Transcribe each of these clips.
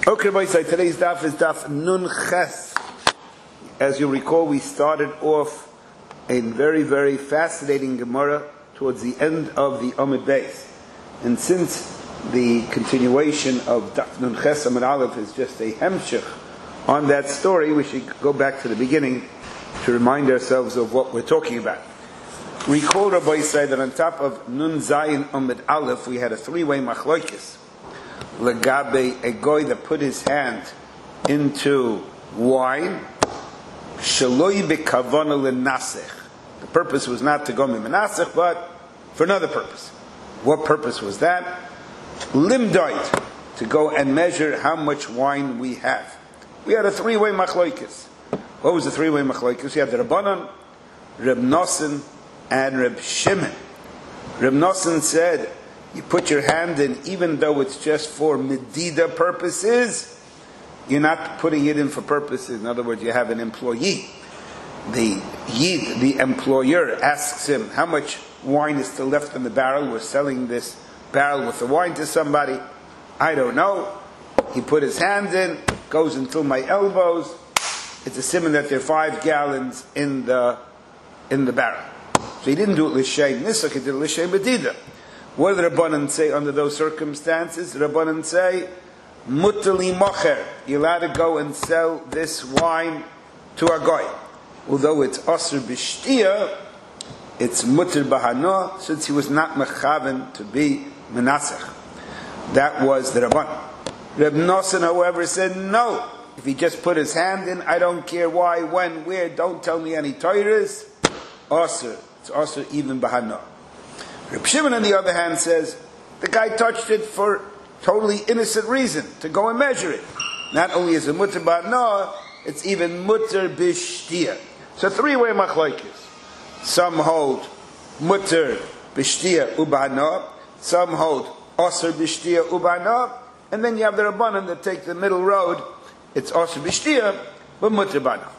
Okay, boys, so today's daf is daf Nun Ches. As you recall, we started off a very, very fascinating Gemara towards the end of the Amud Beis. And since the continuation of daf Nun Ches Amud Aleph is just a hemshech on that story, we should go back to the beginning to remind ourselves of what we're talking about. Recall, Rabbi said that on top of Nun Zayin Amud Aleph, we had a three-way machlokes. Legabe, a goy that put his hand into wine, shaloi bekavana lenasech. The purpose was not to go menasech, but for another purpose. What purpose was that? Limdoit, to go and measure how much wine we have. We had a three-way machlokes. What was the three-way machlokes? We had the Rabbanan, Reb Nosson, and Reb Shimon. Reb Nosson said, you put your hand in, even though it's just for medida purposes, you're not putting it in for purposes. In other words, you have an employee. The yid, the employer, asks him, how much wine is still left in the barrel? We're selling this barrel with the wine to somebody. I don't know. He put his hand in, goes until my elbows. It's a simon that there are 5 gallons in the barrel. So he didn't do it l'shem nisach, he did it l'shem medida. What do the Rabbanan say under those circumstances? The Rabbanan say, mutali mocher, you're allowed to go and sell this wine to a goy. Although it's asr b'shtia, it's mutter bahano, since he was not mechaven to be menasech. That was the Rabbanan. Reb Nosson, however, said no. If he just put his hand in, I don't care why, when, where, don't tell me any Torahs. Asr, it's asr even bahano. Reb Shimon, on the other hand, says the guy touched it for totally innocent reason, to go and measure it. Not only is it mutter ba'noah, it's even mutter b'shtia. So three-way machlokes. Some hold mutter b'shtia u'ba'noah, some hold osir b'shtia u'ba'noah, and then you have the Rabbanan that take the middle road. It's osir b'shtia, but mutter ba'noah.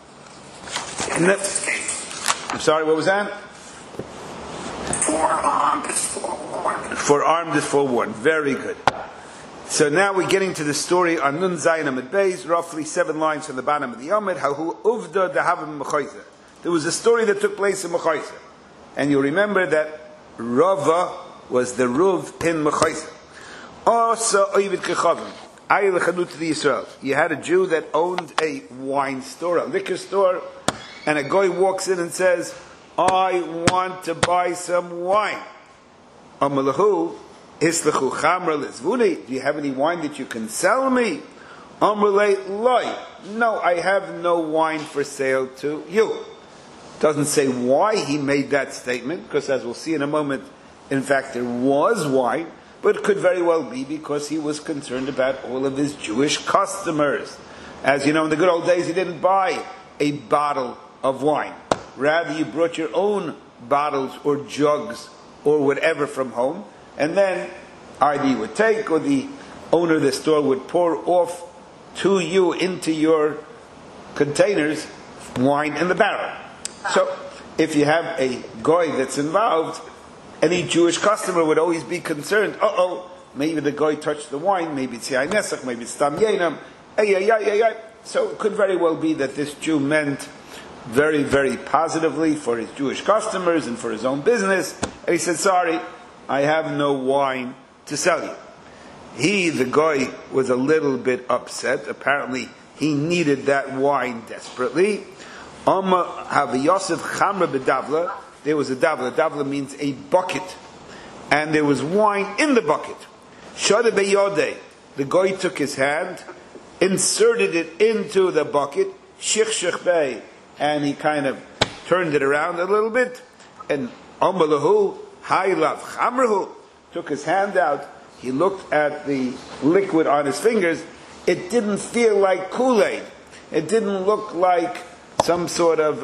I'm sorry, what was that? Forearmed is forewarned. Very good. So now we're getting to the story on Nun Zayin Amud Beis, roughly 7 lines from the bottom of the Amud. Hahu uvda dehavim mechayzer. There was a story that took place in Mechayzer, and you remember that Rava was the Ruv in Mechayzer. Also, oivid kechavim. Ayil chadut the Yisrael. You had a Jew that owned a wine store, a liquor store, and a guy walks in and says, I want to buy some wine. Amalahu, islechu chamra lezvuni. Do you have any wine that you can sell me? Amrle loy. No, I have no wine for sale to you. Doesn't say why he made that statement, because as we'll see in a moment, in fact there was wine, but it could very well be because he was concerned about all of his Jewish customers. As you know, in the good old days, he didn't buy a bottle of wine. Rather, you brought your own bottles or jugs or whatever from home, and then either you would take or the owner of the store would pour off to you into your containers wine in the barrel. So, if you have a goy that's involved, any Jewish customer would always be concerned, maybe the goy touched the wine, maybe it's yain nesach, maybe it's tam yenam, So it could very well be that this Jew meant very, very positively for his Jewish customers and for his own business. And he said, sorry, I have no wine to sell you. He, the guy, was a little bit upset. Apparently, he needed that wine desperately. There was a davla. Davla means a bucket. And there was wine in the bucket. Shada beyodeh. The guy took his hand, inserted it into the bucket, shich bey, and he kind of turned it around a little bit, and Amalahu, Haylav Chamrahu, took his hand out, he looked at the liquid on his fingers, it didn't feel like Kool-Aid, it didn't look like some sort of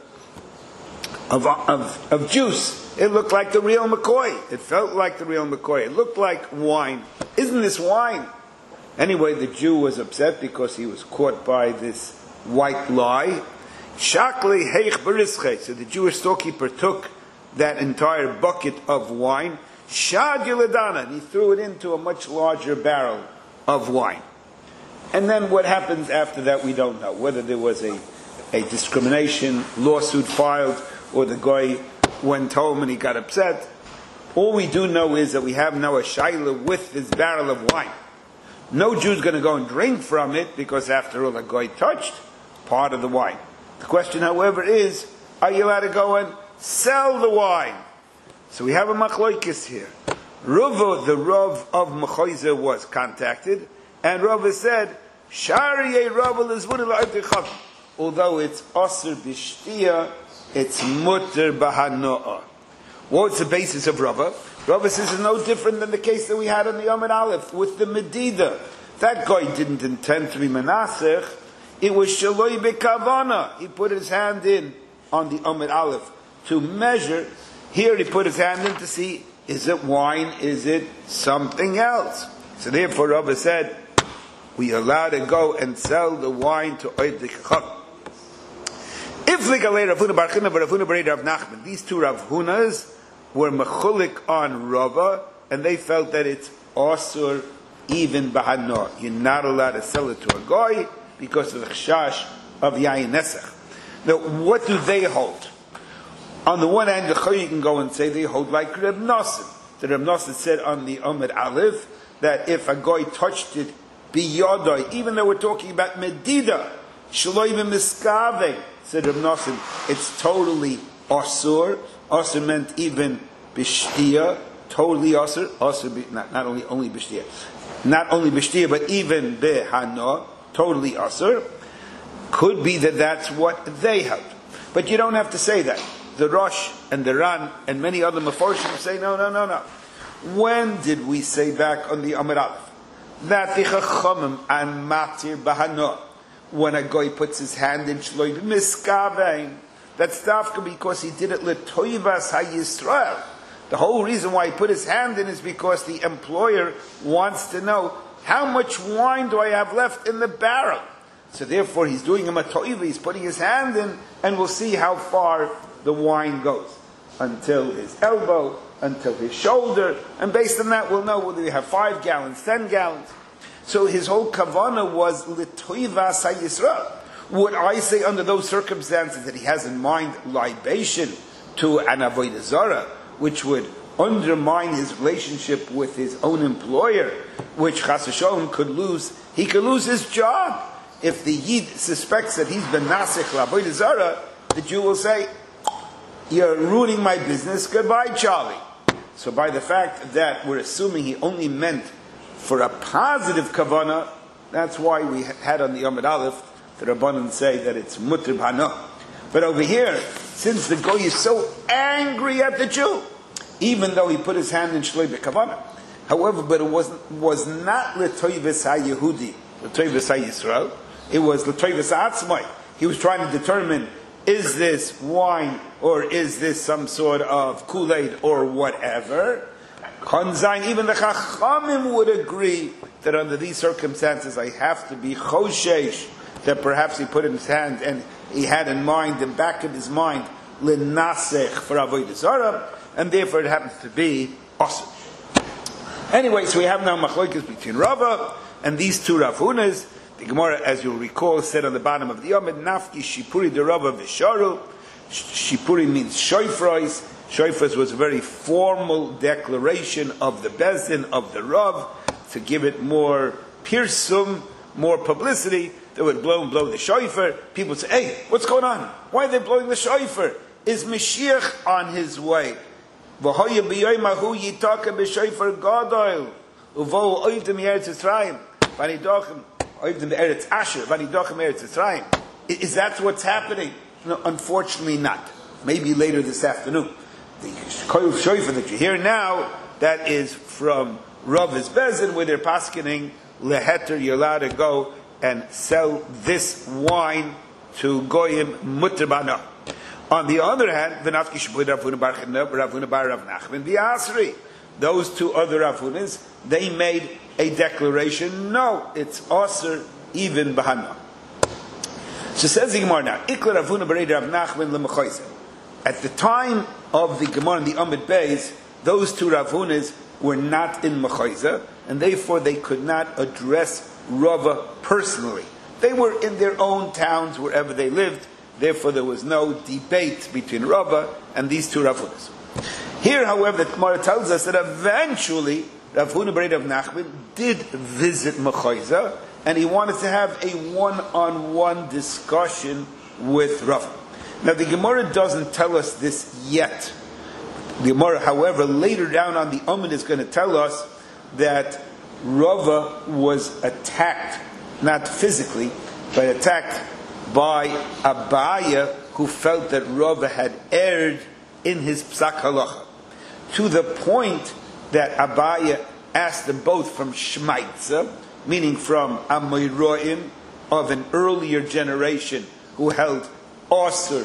juice, it looked like the real McCoy, it felt like the real McCoy, it looked like wine. Isn't this wine? Anyway, the Jew was upset because he was caught by this white lie. Shakli heich berische. So the Jewish storekeeper took that entire bucket of wine, shad yiladana, and he threw it into a much larger barrel of wine. And then what happens after that, we don't know. Whether there was a discrimination lawsuit filed, or the guy went home and he got upset. All we do know is that we have now a shaila with this barrel of wine. No Jew's going to go and drink from it, because after all, the guy touched part of the wine. The question, however, is, are you allowed to go and sell the wine? So we have a machloikis here. Rava, the Rav of Mechoiza, was contacted, and Rava said, Shariye Rava lizvun la'artichav. Although it's asr b'shtia, it's mutter b'hanoah. What's the basis of Rava? Rava says it's no different than the case that we had on the Amud Aleph with the Medida. That guy didn't intend to be Menasech. It was Shaloi Bekavana. He put his hand in on the Amud Aleph to measure. Here he put his hand in to see, is it wine? Is it something else? So therefore Rava said, we are allowed to go and sell the wine to Oid Dechacham. If Ligalei Rav Huna Bar China Bar Rav Huna Bar Rav Nachman, these two Rav Hunas were mechulik on Rava, and they felt that it's asur even b'hanor. You're not allowed to sell it to a goy because of the chashash of yayin nesach. Now, what do they hold? On the one hand, you can go and say they hold like Reb Nosson. The Reb Nosson said on the Amud Aleph that if a goy touched it biyodoi, even though we're talking about medida, shaloi b'miskaveh, said Reb Nosson, it's totally asur. Asur meant even b'shtia, totally asur. Asur, not only b'shtia, not only b'shtia, but even b'hana, totally asur. Could be that that's what they held, but you don't have to say that. The Rosh and the Ran and many other Meforshim say no. When did we say back on the Amud Aleph that the Chachamim and Matir b'hana, when a guy puts his hand in shloi b'miskavein, that's dafka because he did it l'toivas ha-Yisrael. The whole reason why he put his hand in is because the employer wants to know, how much wine do I have left in the barrel? So therefore he's doing him a toiva, he's putting his hand in, and we'll see how far the wine goes. Until his elbow, until his shoulder, and based on that we'll know whether we have 5 gallons, 10 gallons. So his whole kavana was l'toivas ha-Yisrael. Would I say under those circumstances that he has in mind libation to an avodah zarah, which would undermine his relationship with his own employer, which chas v'sholom could lose? He could lose his job. If the Yid suspects that he's been nasich l'avodah zarah, the Jew will say, you're ruining my business, goodbye Charlie. So by the fact that we're assuming he only meant for a positive kavanah, that's why we had on the Amud Aleph the Rabbanan say that it's mutter b'hana. But over here, since the goy is so angry at the Jew, even though he put his hand in shloi b'kavana, however, but it was not l'toivus ha-Yehudi, l'toivus ha-Yisrael, it was l'toivus ha-Atzmai. He was trying to determine, is this wine, or is this some sort of Kool-Aid, or whatever. Konzain, even the Chachamim would agree that under these circumstances I have to be choshesh, that perhaps he put in his hand and he had in mind, the back of his mind, l'nasech for avodah zarah, and therefore it happens to be awesome. Anyway, so we have now machlokas between Rava and these two Rav Hunas. The Gemara, as you'll recall, said on the bottom of the Yomid, Nafki Shipuri de Rava v'sharu. Shipuri means shoifrais. Shoifrais was a very formal declaration of the Bezdin, of the Rav, to give it more pirsum, more publicity. They would blow the shofar. People would say, hey, what's going on? Why are they blowing the shofar? Is Mashiach on his way? V'hoya b'yoymahu yitaka b'shofar gadol. Uvo oivdim yeretz Yisrael. V'nidochem oivdim eretz Asher. V'nidochem eretz Yisrael. Is that what's happening? No, unfortunately not. Maybe later this afternoon. The koyuf shofar that you hear now, that is from Rav's Bezin, where they're paskening leheter, you're allowed to go and sell this wine to goyim mutter b'hana. On the other hand, v'nafki shepui Rav Huna bar China, Rav Huna bar Rav Nachman v'asri. Those two other Rav Hunas, they made a declaration, no, it's asur even b'hana. So says the Gemara now, Ikla Rav Huna bar Rav Nachman l'mechoyze. At the time of the Gemara in the Amud Beis, those two Rav Hunas were not in mechoyze, and therefore they could not address Rava personally. They were in their own towns wherever they lived. Therefore, there was no debate between Rava and these two Rav Hunas. Here, however, the Gemara tells us that eventually Rav Huna bar Rav Nachman did visit Mechoiza, and he wanted to have a one-on-one discussion with Rava. Now, the Gemara doesn't tell us this yet. The Gemara, however, later down on the Amud is going to tell us that Rava was attacked, not physically, but attacked by Abaya, who felt that Rava had erred in his psak halacha, to the point that Abaya asked them both from Shmaitza, meaning from Amoyroim of an earlier generation who held Osir.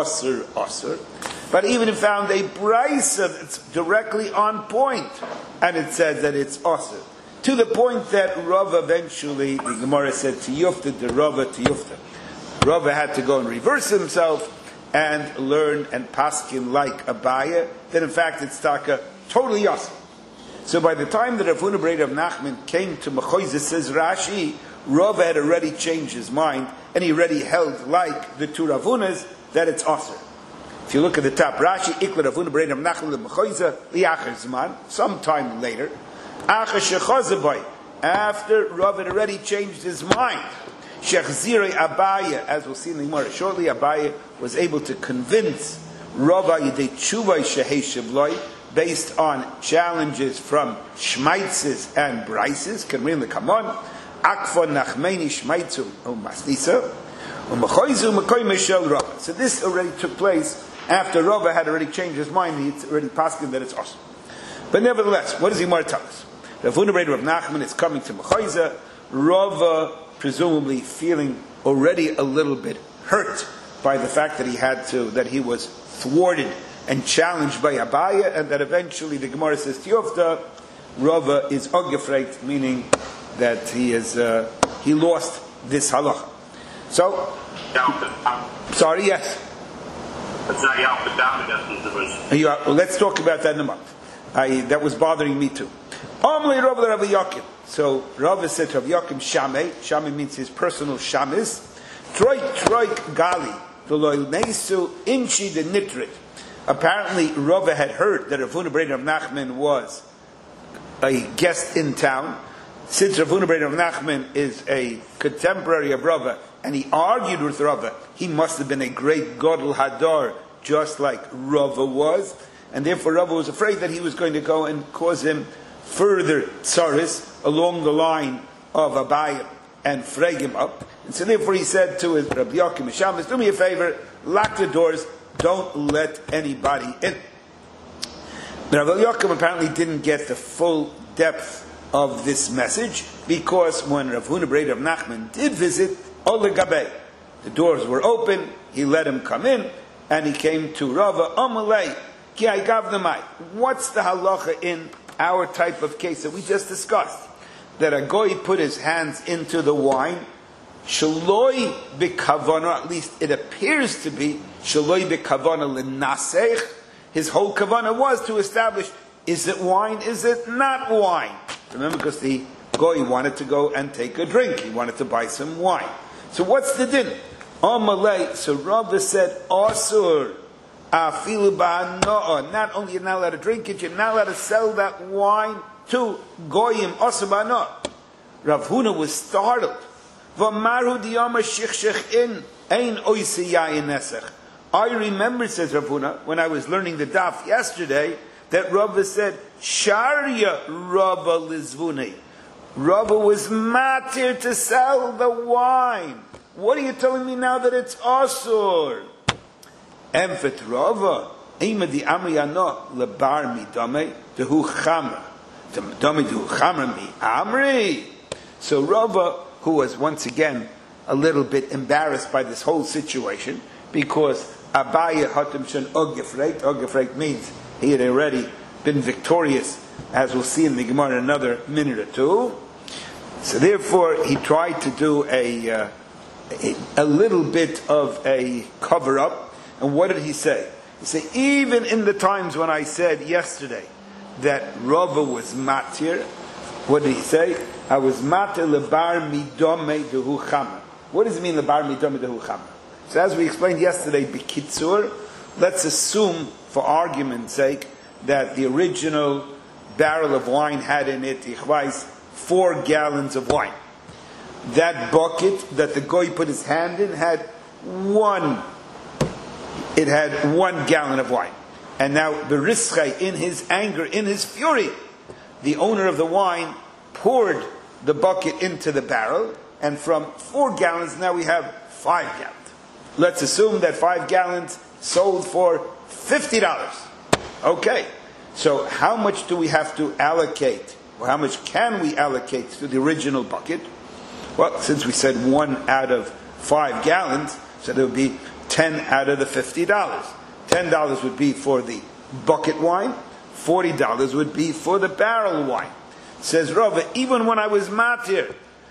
But even found a brisa that's directly on point, and it says that it's Osir. To the point that Rava eventually, the Gemara said, Tiyufta de Rava Tiyufta. Rava had to go and reverse himself and learn and paskin like Abaya, that in fact it's taka totally Osir. So by the time that Rav Huna bar Rav Nachman came to Mechoiza, says Rashi, Rava had already changed his mind, and he already held like the two Rav Hunas that it's Osir. If you look at the top, Rashi, Ikla Rav Huna bar Rav Nachman Mechoiza liachar zman, sometime later, after Rav had already changed his mind, Shechzirei Abaya, as we'll see in the Gemara shortly, Abaya was able to convince Rava Yidei Tshuvai Shehei Shavloi, based on challenges from Shmaitzes and Brises, can read the Kamon, Akfa Nachmeni Shmaitzu Masnisa, Umachoizu Makoy Meshel Rava. So this already took place after Rava had already changed his mind. He's already paskin that it's awesome. But nevertheless, what does the Gemara tell us? Rav Huna bar Rav Nachman is coming to Mechoiza. Rava, presumably feeling already a little bit hurt by the fact that he was thwarted and challenged by Abaya, and that eventually the Gemara says Tiyofta, Rava is ogefreit, meaning that he lost this halacha. So, sorry, yes. Let's talk about that in a month. That was bothering me too. So Rava said to Rav Yakim Shamei. Shamei means his personal shamis. Troik gali v'lo neisu inchi de nitrit. Apparently, Rava had heard that Rav Huna bar Rav Nachman was a guest in town. Since Rav Huna bar Rav Nachman is a contemporary of Rava, and he argued with Rava, he must have been a great Gadol Hadar, just like Rava was. And therefore Rava was afraid that he was going to go and cause him further tsaris along the line of Abaya and frag him up. And so therefore he said to his Rabbi Yakim Shabbos, do me a favor, lock the doors, don't let anybody in. But Rabbi Yakim apparently didn't get the full depth of this message, because when Rav Huna bar Rav Nachman did visit, Ola Gabei, the doors were open, he let him come in, and he came to Rava, Amalei, Ki I gav the mai. What's the halacha in our type of case that we just discussed? That a goy put his hands into the wine, shaloi b'kavana, at least it appears to be, shaloi b'kavana l'nasech, his whole kavana was to establish, is it wine, is it not wine? Remember, because the goy wanted to go and take a drink, he wanted to buy some wine. So what's the din? Amalei, so Rava said, Asur, afilu ba'ano'ah, not only you're not allowed to drink it, you're not allowed to sell that wine to goyim, asur ba'ano'ah. Rav Huna was startled. V'maru diyama shichshech in, ein oisi yayin nesech. I remember, says Rav Huna, when I was learning the daf yesterday, that Rava said, Sharia Rava lizvunei. Rava was matir to sell the wine. What are you telling me now that it's asur? Emfet Rava, ima di amri ano lebar mi dame dehu chamra. Dame dehu chamra mi amri. So Rava, who was once again a little bit embarrassed by this whole situation, because Abaya hatim shen ogefreit. Ogefreit means he had already been victorious, as we'll see in the Gemara in another minute or two. So therefore, he tried to do a little bit of a cover-up. And what did he say? He said, even in the times when I said yesterday that Rava was matir, what did he say? I was matir lebar midome dehu chama. What does it mean lebar midome dehu chama? So as we explained yesterday, b'kitzur, let's assume, for argument's sake, that the original barrel of wine had in it 4 gallons of wine. That bucket that the goy put his hand in had 1 gallon of wine. And now Berischai, in his anger, in his fury, the owner of the wine poured the bucket into the barrel, and from 4 gallons now we have 5 gallons. Let's assume that 5 gallons sold for $50. Okay, so how much do we have to allocate, or how much can we allocate to the original bucket? Well, since we said 1 out of 5 gallons, so there would be 10 out of the $50. $10 would be for the bucket wine, $40 would be for the barrel wine. Says Rava, even when I was matir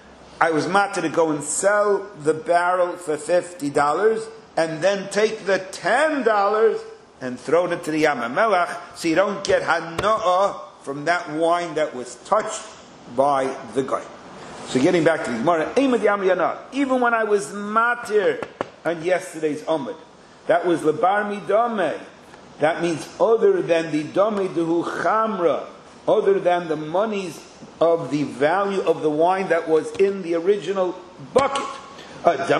to go and sell the barrel for $50 and then take the $10 and throw it to the Yam HaMelech, so you don't get hana'ah from that wine that was touched by the guy. So getting back to the Gemara, even when I was matir on yesterday's Amud, that was lebar midome. That means other than the dome dehu chamra, other than the monies of the value of the wine that was in the original bucket. Do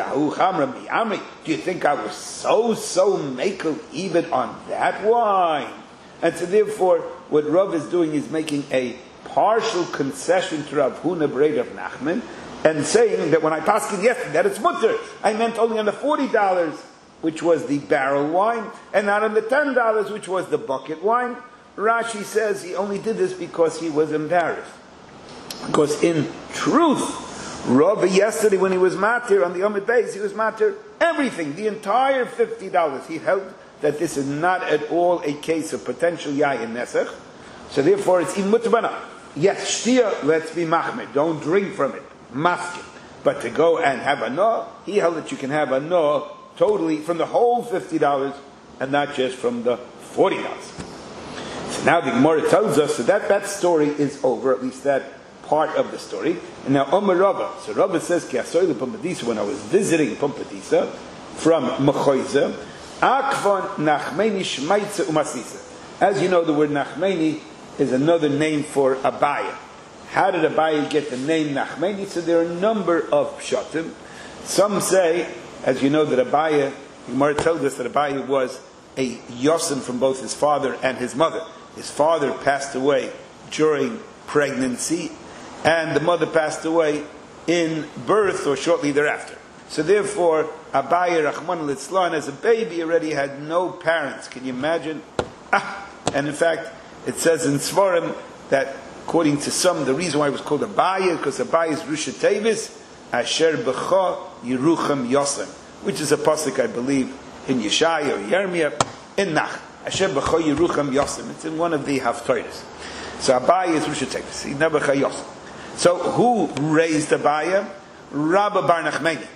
you think I was so makel even on that wine? And so therefore, what Rav is doing is making a partial concession to Rav Huna Brei of Nachman, and saying that when I paskin yesterday that it's mutter, I meant only on the $40, which was the barrel wine, and not on the $10, which was the bucket wine. Rashi says he only did this because he was embarrassed. Because in truth, Rav yesterday when he was matir on the Amud Beis, he was matir everything, the entire $50. He held that this is not at all a case of potential yayin nesach, so therefore it's im mutbana. Yes, shtia, let's be machmed, don't drink from it, maskin. But to go and have a no, he held that you can have a no totally from the whole $50 and not just from the $40. So now the Gemara tells us that story is over, at least that part of the story. And now Omer Rava. So Rava says, when I was visiting Pumbedisa from Mechoiza, Akvon Nachmeni Shmaitza Umasisa. As you know, the word Nachmeni is another name for Abaya. How did Abaya get the name Nachmeni? So there are a number of pshatim. Some say, as you know, that Abaya, Gemara tells us that Abaya was a yosim from both his father and his mother. His father passed away during pregnancy, and the mother passed away in birth or shortly thereafter. So therefore, Abaya Rachman al-Itzlan, as a baby, already had no parents. Can you imagine? And in fact, it says in Svarim that, according to some, the reason why it was called Abaya, because Abaya is Rusha Tevis, Asher B'cha Yerucham Yosem, which is a pasuk, I believe, in Yeshaya or Yirmiyah, in Nach. Asher B'cha Yerucham Yosem. It's in one of the Haftarahs. So Abaya is Rusha Tevis. He never B'cha Yosem. So who raised Abaya? Rabba Bar Nachmeni.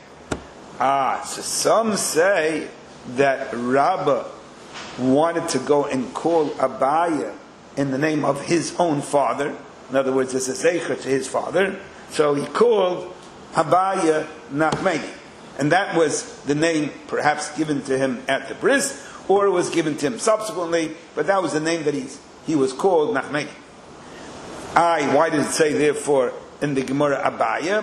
So some say that Rabba wanted to go and call Abaya in the name of his own father. In other words, it's a zeicher to his father. So he called Abaya Nachmeni. And that was the name perhaps given to him at the bris, or it was given to him subsequently, but that was the name that he was called Nachmeni. Why did it say therefore in the Gemara Abaya?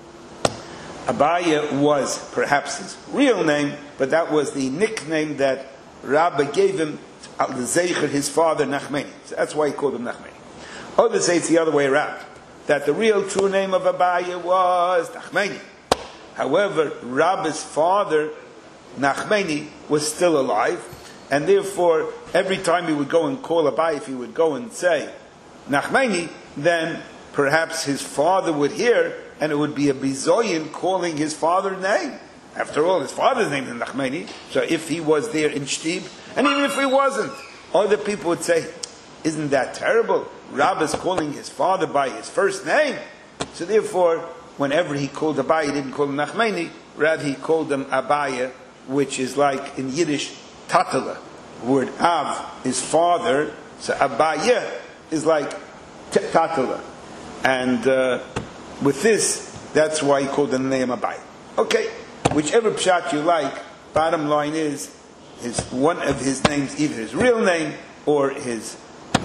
Abaya was perhaps his real name, but that was the nickname that Rabba gave him, the zeicher, his father Nachmeni. So that's why he called him Nachmeni. Others say it's the other way around, that the real true name of Abaya was Nachmeni. However, Rabba's father, Nachmeni, was still alive, and therefore, every time he would go and call Abaya, if he would go and say Nachmeni, then perhaps his father would hear, and it would be a bizoyin calling his father's name. After all, his father's name is Nachmeni, so if he was there in Shtib, and even if he wasn't, other people would say, isn't that terrible? Rabba's calling his father by his first name. So therefore, whenever he called Abaya, he didn't call him Nachmeni, rather he called him Abaya, which is like in Yiddish, Tatala. The word Av is father, so Abaya is like Tatala. And with this, that's why he called the name Abai. Okay, whichever pshat you like, bottom line is one of his names, either his real name or his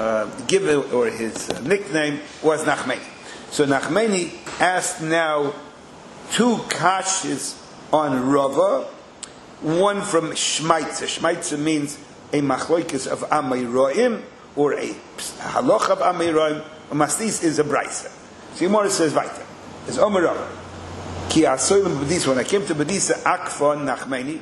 nickname was Nachmeni. So Nachmeni asked now two kashas on Rava, one from Shmaitza. Shmaitza means a machloikis of Amayroim, or a haloch of Amayroim. Mastis is a brisa. So Yomara says, Vaita. It's Omer Rava. Ki asoilim b'disa. When I came to B'disa, Akfa Nachmeni,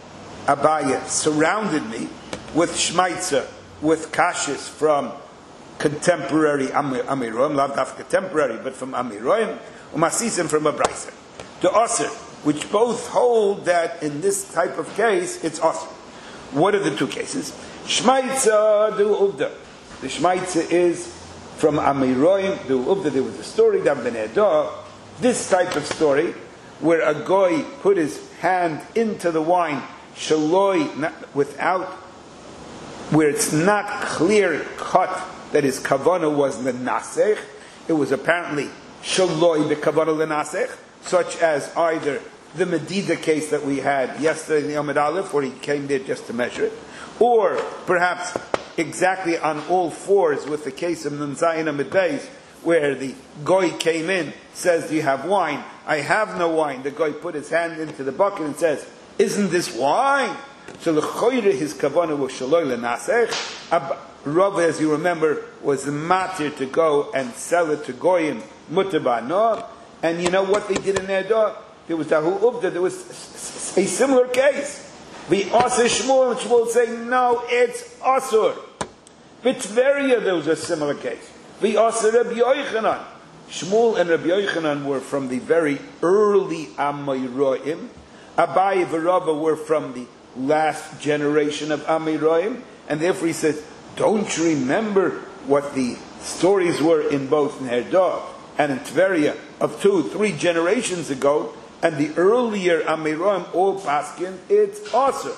Abaya surrounded me with Shmaitza, with kashas from contemporary Amiroim, not contemporary, but from Amiroim, Umasisim from a brisa. The Osir, which both hold that in this type of case, it's Osir. What are the two cases? Shmaitza du Uvda. The Shmaitza is from Amiroim du Uvda. There was a story, that Ben Edah, this type of story, where a goy put his hand into the wine, shaloi, without, where it's not clear cut that his kavanah was lenasech. It was apparently shaloi the kavanah lenasech, such as either the Medida case that we had yesterday in the Amud Aleph, where he came there just to measure it, or perhaps exactly on all fours with the case of Nun Zayin Amud Beis, where the goy came in, says, "Do you have wine?" "I have no wine." The goy put his hand into the bucket and says, "Isn't this wine?" So l'choyre his kavanah was shaloi lenasech. Rav, as you remember, was the matir to go and sell it to goyim mutabano. And you know what they did in their door? There was Dahu Uvda. There was a similar case. The Asur Shmuel, and Shmuel say, "No, it's Asur." B'Tveria there was a similar case. The Asur Rabbi Yochanan. Shmuel and Rabbi Yochanan were from the very early Amayroim. Abaye and Rava were from the last generation of Amayroim, and therefore he says, "Don't you remember what the stories were in both Nerdah and in Tveria of 2-3 generations ago, and the earlier Amayroim all paskin, it's Asur."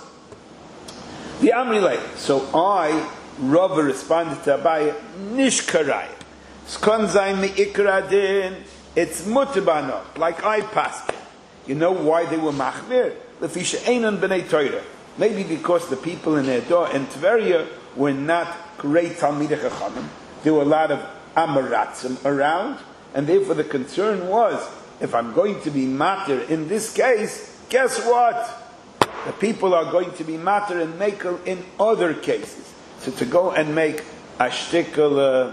The Amrilay. So Rava responded to Abaye, "Nishkarai. Skon zayin me'ikra din. It's mutabano, like I paskin." You know why they were machmir? Lefisha einan b'nei Torah. Maybe because the people in Nerdah and Tveria were not great Talmidei Chachamim. There were a lot of Amaratzim around, and therefore the concern was, if I'm going to be matir in this case, guess what? The people are going to be matir and makel in other cases. So to go and make a shtickle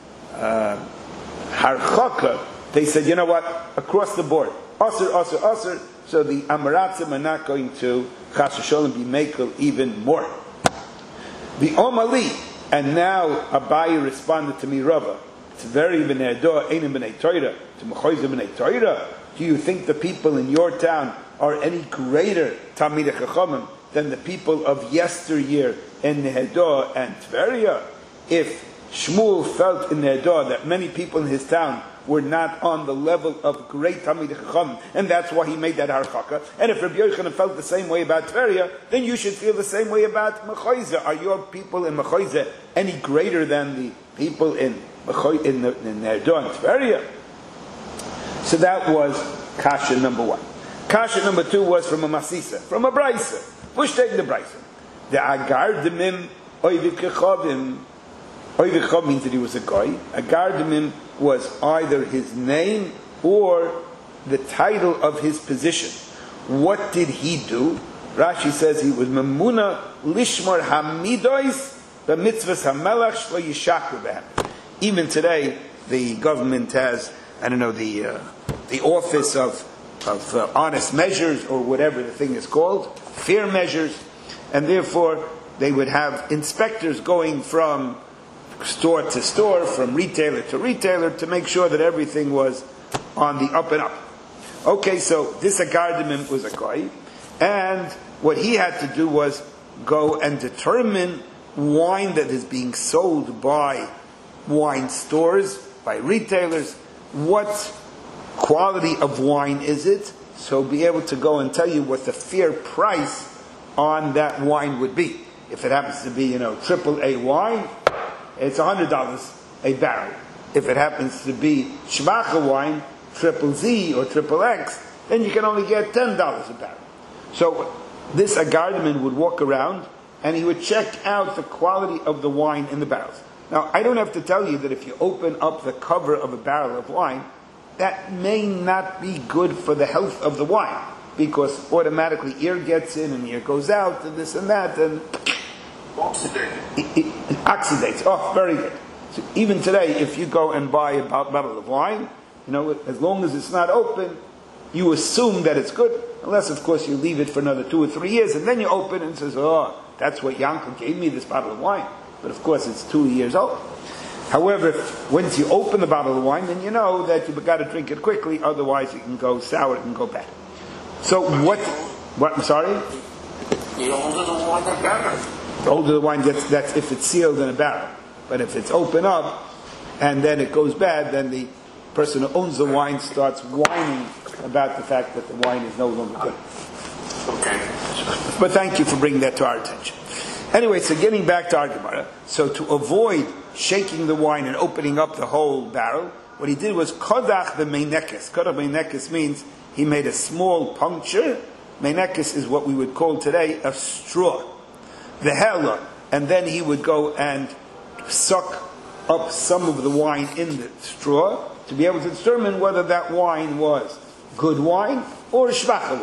harchaka, they said, you know what? Across the board, Asur. So the Amaratzim are not going to Chas v'Sholom be makel even more. The Omali, and now Abaye responded to me, Rava. It's very b'nei Edah, einim b'nei Torah, to Mechoyze b'nei Torah. Do you think the people in your town are any greater Talmidei Chachamim than the people of yesteryear in Nerdah and Tveria? If Shmuel felt in Nerdah that many people in his town were not on the level of great Talmidei Chachamim, and that's why he made that harchaka. And if Rabbi Yochanan felt the same way about Tveria, then you should feel the same way about Mechoyze. Are your people in Mechoyze any greater than the people in Nerdah and Tveria? So that was kasha number 1. Kasha number 2 was from a masisa, from a brisa. Push taking the brisa. The agardimim oivikechavim. Oivichav means that he was a guy. Agardimim was either his name or the title of his position. What did he do? Rashi says he was memuna lishmar hamidois b'mitzvahs hamelach shlo yishakru behem. Even today, the government has, the office of honest measures, or whatever the thing is called, fair measures, and therefore they would have inspectors going from store to store, from retailer to retailer, to make sure that everything was on the up and up. Okay, so this agardimim was a guy, and what he had to do was go and determine wine that is being sold by wine stores, by retailers. What quality of wine is it? So be able to go and tell you what the fair price on that wine would be. If it happens to be, AAA wine, it's $100 a barrel. if it happens to be shvacha wine, triple Z or triple X, then you can only get $10 a barrel. So this agardaman would walk around and he would check out the quality of the wine in the barrels. Now, I don't have to tell you that if you open up the cover of a barrel of wine, that may not be good for the health of the wine, because automatically air gets in and air goes out and this and that, and it oxidates. Oh, very good. So even today, if you go and buy a bottle of wine, as long as it's not open, you assume that it's good, unless, of course, you leave it for another 2 or 3 years, and then you open it and says, oh, that's what Yankel gave me, this bottle of wine. But, of course, it's 2 years old. However, once you open the bottle of wine, then you know that you've got to drink it quickly, otherwise it can go sour, it can go bad. So I'm sorry? The older the wine, the better. The older the wine gets, that's if it's sealed in a barrel. But if it's open up, and then it goes bad, then the person who owns the wine starts whining about the fact that the wine is no longer good. Okay. But thank you for bringing that to our attention. Anyway, so getting back to our Gemara, so to avoid shaking the wine and opening up the whole barrel, what he did was kodach the meinekes. Kodach meinekes means he made a small puncture. Meinekes is what we would call today a straw. The hella, and then he would go and suck up some of the wine in the straw to be able to determine whether that wine was good wine or shvacha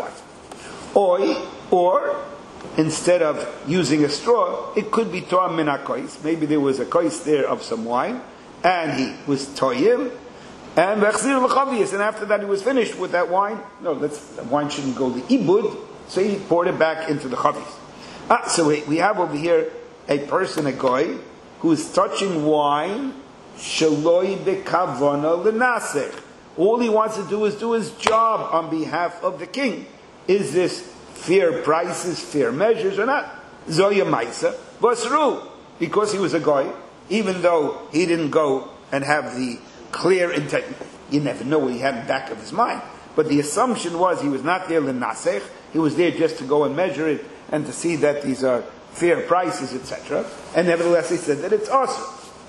wine. Or instead of using a straw, it could be to'am min hakois. Maybe there was a kois there of some wine, and he was toyim, and v'achzir l'chavius, and after that he was finished with that wine. No, the wine shouldn't go to ibud, so he poured it back into the chavius. So we have over here a person, a goy, who is touching wine, shaloi bekavana l'nasech. All he wants to do is do his job on behalf of the king. Is this fair prices, fair measures or not? Zoya Maisa, Basru, because he was a guy, even though he didn't go and have the clear intent. You never know what he had in the back of his mind. But the assumption was he was not there l'nasech, he was there just to go and measure it and to see that these are fair prices, etc. And nevertheless he said that it's asr.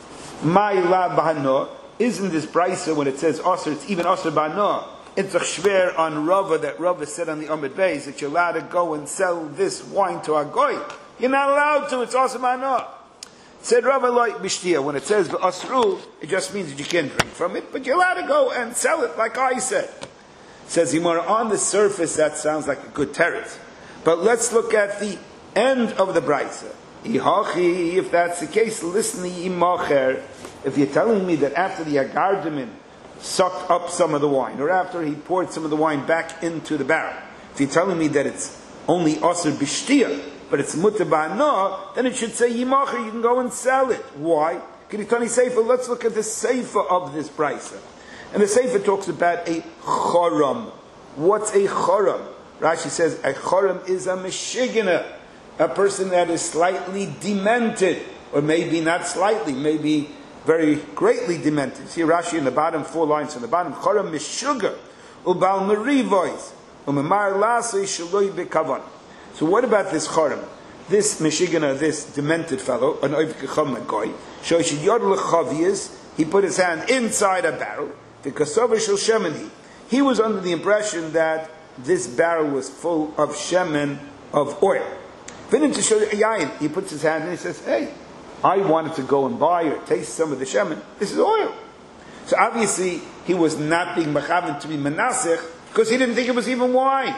My la bahano, isn't this brisa when it says asr, it's even asr bahano. It's a shver on Rava that Rava said on the Amud Beis that you're allowed to go and sell this wine to a goy. You're not allowed to. It's also ma'ana. Said Rava like bishtia. When it says asru, it just means that you can't drink from it, but you're allowed to go and sell it, like I said. Says Yimar, on the surface that sounds like a good teretz, but let's look at the end of the brisa. Ihachi, if that's the case, listen to Imacher. If you're telling me that after the agardamin sucked up some of the wine, or after he poured some of the wine back into the barrel, if you're telling me that it's only asr b'shtia, but it's mutar ba'ana, then it should say yimacher, you can go and sell it. Why? Kiritani Sefer, let's look at the Sefer of this brisa. And the Sefer talks about a choram. What's a choram? Rashi says a choram is a meshigana, a person that is slightly demented, or maybe not slightly, maybe very greatly demented. See Rashi in the bottom 4 lines from the bottom. Choram mishuga ubal merivois umemar lasei shaloi bekavan. So what about this choram? This mishigana, this demented fellow, an oivkecham nagoy, shoyish yod lechavias. He put his hand inside a barrel because shel shemini. He was under the impression that this barrel was full of shemen, of oil. He puts his hand and he says, "Hey, I wanted to go and buy or taste some of the shemen. This is oil." So obviously, he was not being mechaven to be menasech because he didn't think it was even wine.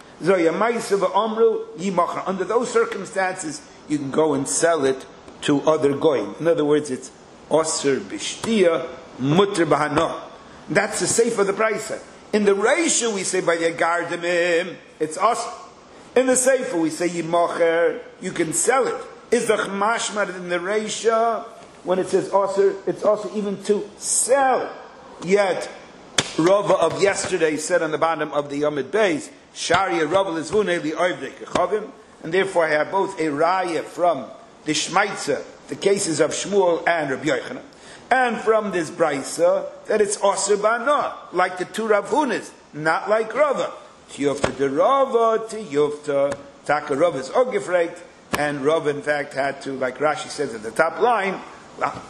Under those circumstances, you can go and sell it to other goyim. In other words, it's osir b'shtia, mutter b'hana. That's the safe of the brisa. In the Reisha, we say by the agardamim, it's osir. In the Sefer, we say yimacher, you can sell it. Is the mashmar in the Reisha, when it says osir, it's also even to sell. Yet, Rava of yesterday said on the bottom of the Amud Beis, Sharia Rava lizvune li oivdei kechavim, and therefore I have both a raya from the Shmaitza, the cases of Shmuel and Rabbi Yochanan, and from this brisa that it's osir ba'ana, like the 2 Rav Hunas, not like Rava. Tiyufta de Rava, tiyufta, taka Rava is ogefreit, and Rava in fact had to, like Rashi says at the top line,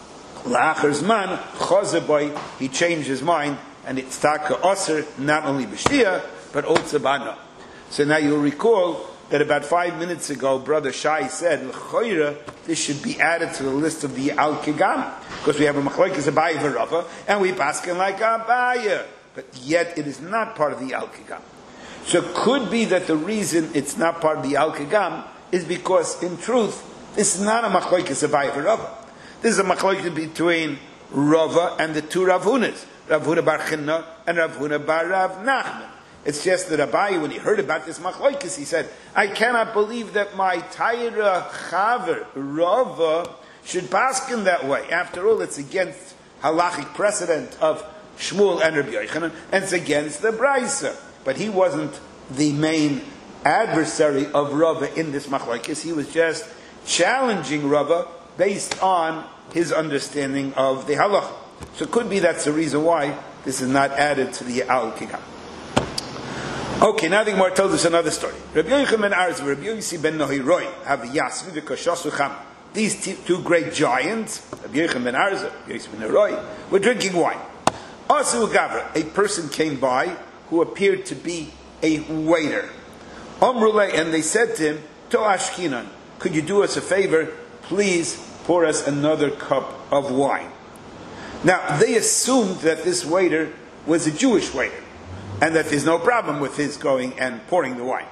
La'achar zman, chozaboy, he changed his mind, and it's taka osir, not only b'shtia, but also b'ano. So now you'll recall that about 5 minutes ago, Brother Shai said, l'choira, this should be added to the list of the al-kigam, because we have a machlokes Abaye v'Rava, and we paskin like Abaye, but yet it is not part of the al-kigam. So it could be that the reason it's not part of the al-kigam is because, in truth, this is not a machlokes Abaye v'Rava. This is a machlokes between Rava and the two Rav Hunas, Rav Huna bar Chinna and Rav Huna bar Rav Nachman. It's just that Abaye, when he heard about this machlokes, he said, I cannot believe that my Taira Chaver, Rava, should paskin that way. After all, it's against halachic precedent of Shmuel and Rabbi Yochanan, and it's against the Brisa. But he wasn't the main adversary of Rava in this machlokes. He was just challenging Rava based on his understanding of the halacha. So it could be that's the reason why this is not added to the al-kigam. Okay, now the Gemara tells us another story. Rabbi Yochanan ben Arza, Rabbi Yossi ben Nohiroi, have Yasmi v'Koshasu Cham. These two great giants, Rabbi Yochanan ben Arza, Rabbi Yossi ben Nohiroi, were drinking wine. Asu Gavra, a person came by who appeared to be a waiter. Amrulay, and they said to him, To Ashkinan, could you do us a favor? Please pour us another cup of wine. Now, they assumed that this waiter was a Jewish waiter, and that there's no problem with his going and pouring the wine.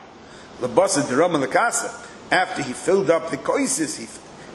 After he filled up the koisis,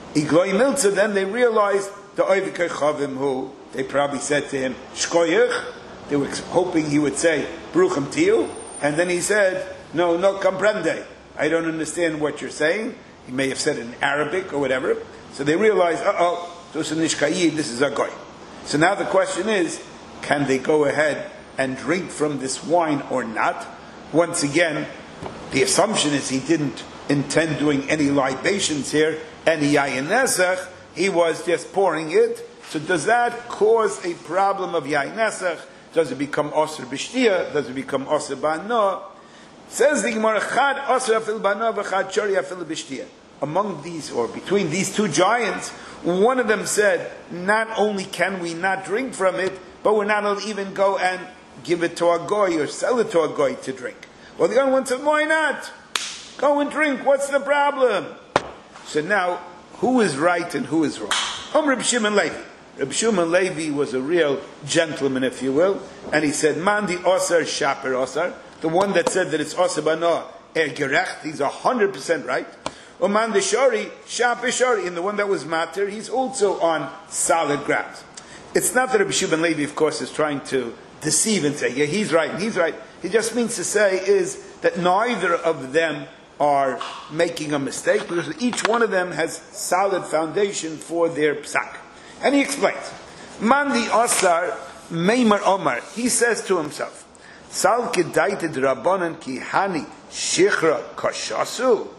then they realized the oivik chavim who they probably said to him shkoyach. They were hoping he would say bruchim tiyu, and then he said no comprende. I don't understand what you're saying. He may have said it in Arabic or whatever. So they realized, this is a goy. So now the question is, can they go ahead and drink from this wine or not? Once again, the assumption is he didn't intend doing any libations here, any yayin nesach, he was just pouring it. So does that cause a problem of yayin nesach? Does it become osir b'shtia? Does it become osir b'ano? Says the Gemara, chad osir afil b'ano v'chad shori afil b'shtia. Among these, or between these two giants, one of them said, not only can we not drink from it, but we're not going to even go and give it to a goy or sell it to a goy to drink. Well, the other one said, why not? Go and drink, what's the problem? So now, who is right and who is wrong? Reb Shimon Levi. Reb Shimon Levi was a real gentleman, if you will, and he said, Mandi osar shaper osar, the one that said that it's osar bano gerecht, he's 100% right. Oman the shori, shaper shori, and the one that was matter, he's also on solid grounds. It's not that Reb Shimon Levi, of course, is trying to deceive and say, yeah, he's right and he's right. He just means to say is that neither of them are making a mistake, because each one of them has solid foundation for their psak. And he explains, Mandi Asar Meimar Omar, he says to himself, Sal kedaited Rabbanan Kihani Shichra Kashasu.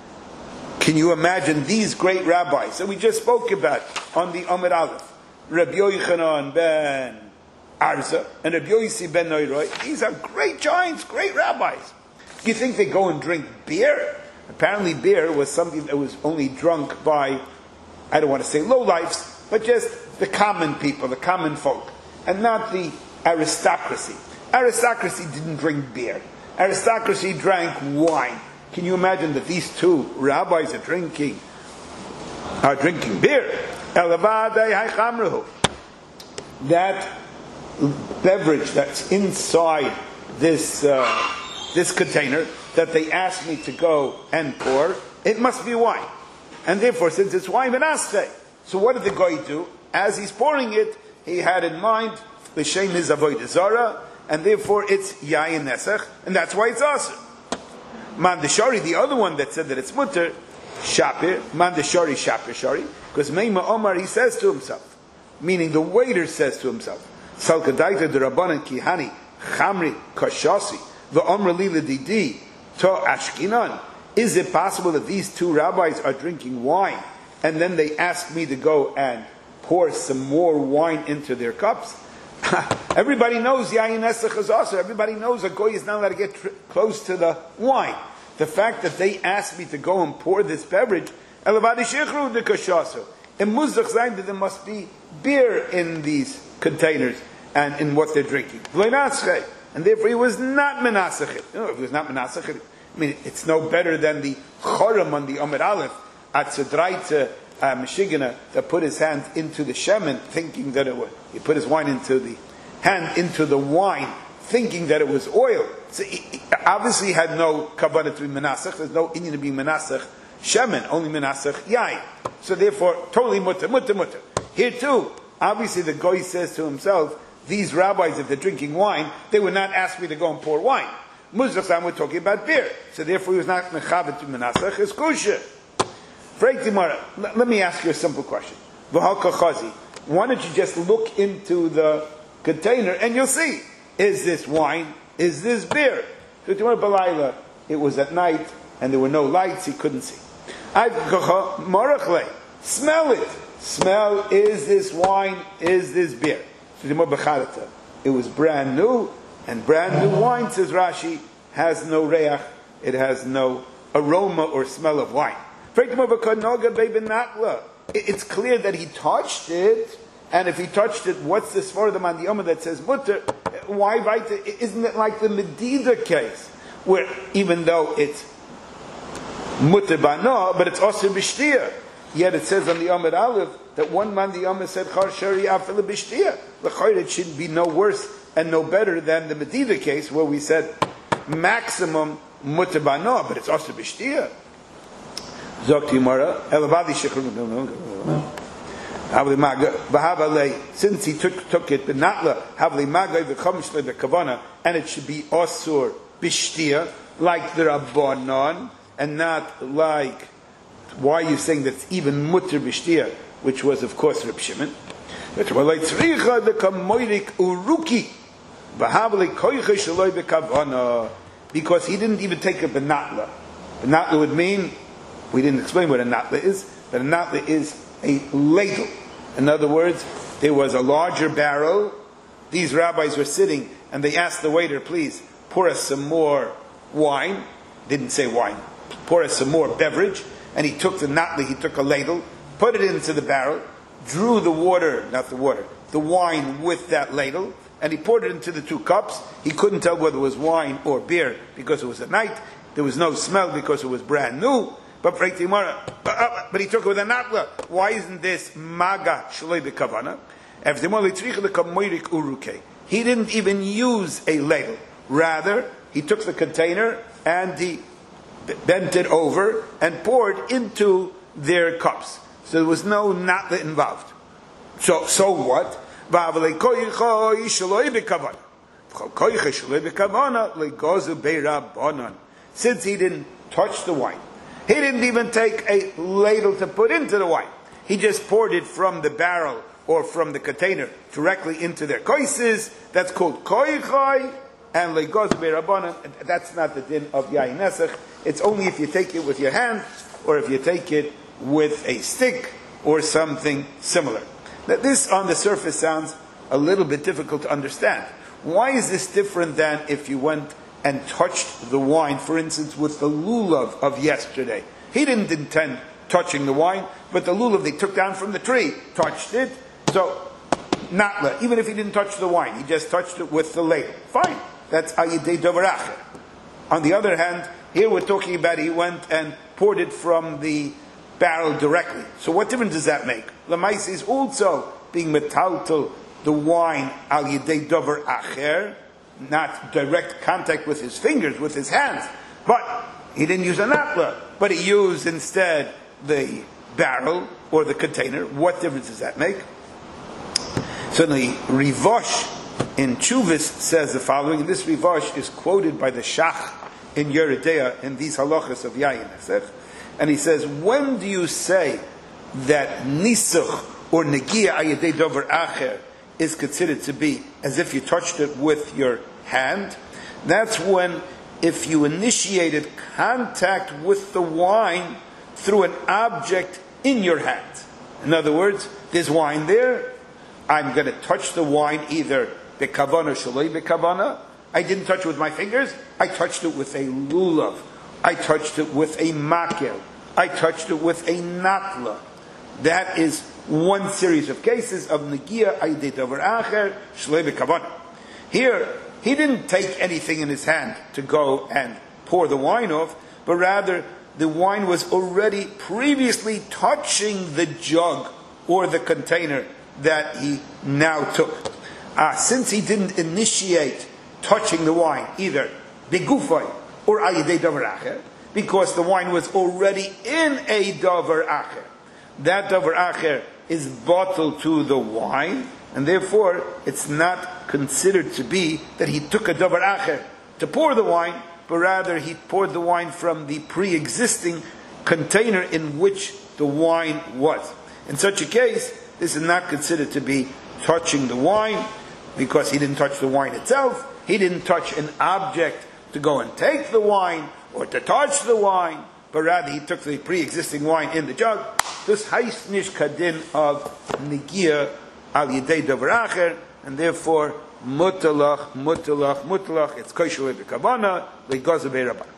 Can you imagine these great rabbis that we just spoke about on the Amud Aleph? Rabbi Yochanan ben Arza and Rabbi Yossi ben Noiroi, these are great giants, great rabbis. Do you think they go and drink beer? Apparently beer was something that was only drunk by, I don't want to say lowlifes, but just the common people, the common folk, and not the aristocracy. Aristocracy didn't drink beer. Aristocracy drank wine. Can you imagine that these two rabbis are drinking beer? That beverage that's inside this container that they asked me to go and pour, it must be wine. And therefore, since it's wine, v'naseh. So what did the guy do? As he's pouring it, he had in mind l'shem his avodah zara, and therefore it's yayin nesach, and that's why it's asur. Mandashari, the other one that said that it's mutter, shapir, mandashari shapir shari, because Meima Omar, he says to himself, meaning the waiter says to himself, Salkadaita de Rabbanan Kihani Chamri Kashasi the Omra Lila Didi to Ashkinan. Is it possible that these two rabbis are drinking wine and then they ask me to go and pour some more wine into their cups? Everybody knows Yayin Nesach is also. Everybody knows a goy is not allowed to get close to the wine. The fact that they asked me to go and pour this beverage, in Muzach Zayin that there must be beer in these containers and in what they're drinking. And therefore he was not menasachit. If he was not menasachit, I mean, it's no better than the choram on the Amid Aleph at Tzedraita Meshigana that put his hand into the shemen, thinking that it was, he put his wine into the hand into the wine, thinking that it was oil. So he obviously had no kavanah to be menasach. There's no Indian to be menasach shemen, only menasach yain. So therefore, totally mutter. Here too, obviously the goy says to himself, these rabbis, if they're drinking wine, they would not ask me to go and pour wine. Muzachzam, we're talking about beer. So therefore he was not mechavet to menasach, it's kosher. Let me ask you a simple question. Why don't you just look into the container and you'll see, is this wine? Is this beer? It was at night and there were no lights, he couldn't see. Smell it. Smell, is this wine? Is this beer? It was brand new, and brand new wine, says Rashi, has no reach, it has no aroma or smell of wine. It's clear that he touched it, and if he touched it, what's the Sforadim on the Yoma that says mutter? Why weiter? Isn't it like the Medida case, where even though it's mutter bano, but it's also b'shtia? Yet it says on the Amid Aleph that one man the Yoma said char shari afel b'shtia. It shouldn't be no worse and no better than the Medida case where we said maximum mutter bano, but it's also b'shtia. Zok Timara, Elavadi Shechur, since he took it, the Natla, Havli Magai, the Chamishla, the Kavana, and it should be Osur Bishtia, like the Rabbanon, and not like, why are you saying that's even Mutter Bishtia, which was, of course, Reb Shimon? Because he didn't even take a Benatla. Benatla would mean, we didn't explain what a natla is, but a natla is a ladle. In other words, there was a larger barrel. These rabbis were sitting and they asked the waiter, please, pour us some more wine. Didn't say wine. Pour us some more beverage. And he took the natla, he took a ladle, put it into the barrel, drew the wine with that ladle, and he poured it into the two cups. He couldn't tell whether it was wine or beer because it was at night. There was no smell because it was brand new. But he took it with a natla. Why isn't this maga shloi b'kavana? He didn't even use a ladle. Rather, he took the container and he bent it over and poured into their cups. So there was no natla involved. So what? Since he didn't touch the wine, he didn't even take a ladle to put into the wine. He just poured it from the barrel or from the container directly into their koises. That's called koichai and legoz beirabanan. That's not the din of yain nesach. It's only if you take it with your hand or if you take it with a stick or something similar. Now, this on the surface sounds a little bit difficult to understand. Why is this different than if you went and touched the wine, for instance, with the lulav of yesterday? He didn't intend touching the wine, but the lulav they took down from the tree touched it. So, natla, even if he didn't touch the wine, he just touched it with the ladle. Fine, that's ayidei davar acher. On the other hand, here we're talking about he went and poured it from the barrel directly. So what difference does that make? Lamais is also being metaltal the wine al yidei davar acher, not direct contact with his fingers, with his hands. But he didn't use a natla, but he used instead the barrel or the container. What difference does that make? So the Rivosh in Chuvis says the following, and this Rivosh is quoted by the Shach in Yeridea in these halachas of Yayin Nesach, and he says, when do you say that Nisuch or Negia Ayedei Dover Acher is considered to be as if you touched it with your hand? That's when, if you initiated contact with the wine through an object in your hand. In other words, there's wine there. I'm going to touch the wine either bekavana or shaloi bekavana. I didn't touch it with my fingers. I touched it with a lulav. I touched it with a makir. I touched it with a natla. That is one series of cases of Negia Ayidei Davar Acher Shloi B'Kavana. Here, he didn't take anything in his hand to go and pour the wine off, but rather the wine was already previously touching the jug or the container that he now took. Since he didn't initiate touching the wine, either begufay or ayidei davar acher, because the wine was already in a davar acher, that davar acher is bottled to the wine, and therefore it's not considered to be that he took a davar acher to pour the wine, but rather he poured the wine from the pre-existing container in which the wine was. In such a case, this is not considered to be touching the wine, because he didn't touch the wine itself. He didn't touch an object to go and take the wine or to touch the wine, but rather he took the pre-existing wine in the jug. This heist nish kadin of Negia al yedei davar acher, and therefore mutalach, it's kosher b'kavana, legaza be'rabban.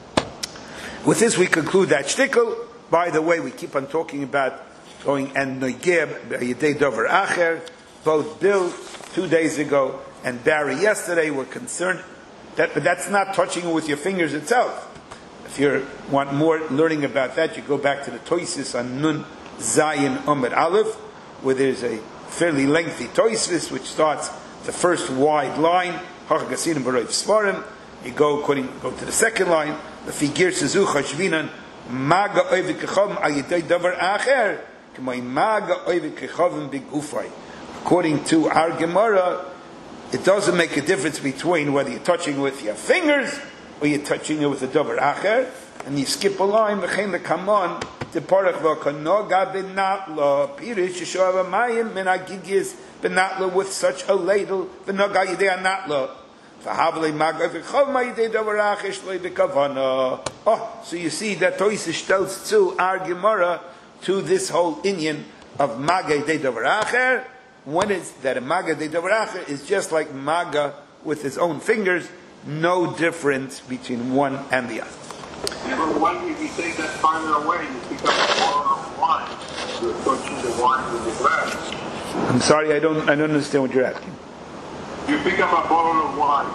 With this we conclude that shtickle. By the way, we keep on talking about going and Negia yedei davar acher. Both Bill 2 days ago and Barry yesterday were concerned but that's not touching it with your fingers itself. If you want more learning about that, you go back to the Toisis on Nun Zayin Amud Aleph, where there's a fairly lengthy Toisis which starts the first wide line, Hachagasinim Baroiv Svarim. You go to the second line, the Figir Sezu Chashvinan Maga Oivik Kechavim Ayidei Davar Acher K'may Maga Oivik Kechavim B'Gufay. According to our Gemara, it doesn't make a difference between whether you're touching with your fingers or you're touching it with a davar acher, and you skip a line, v'chein l'kamon, deparach v'kanoga b'natla, pirish yeshoav amayim min agigis b'natla, with such a ladle, v'noga yidei anatla, v'havlei maga v'chov ma yidei davar acher shloi b'kavana. So you see that Toisish tells to our Gemara to this whole inyan of maga yidei davar acher. One is that a maga de davar acher is just like maga with his own fingers, no difference between one and the other. Yeah, but when you take that finer away, you become a bottle of wine. You're touching the wine with the glass. I'm sorry, I don't understand what you're asking. You pick up a bottle of wine.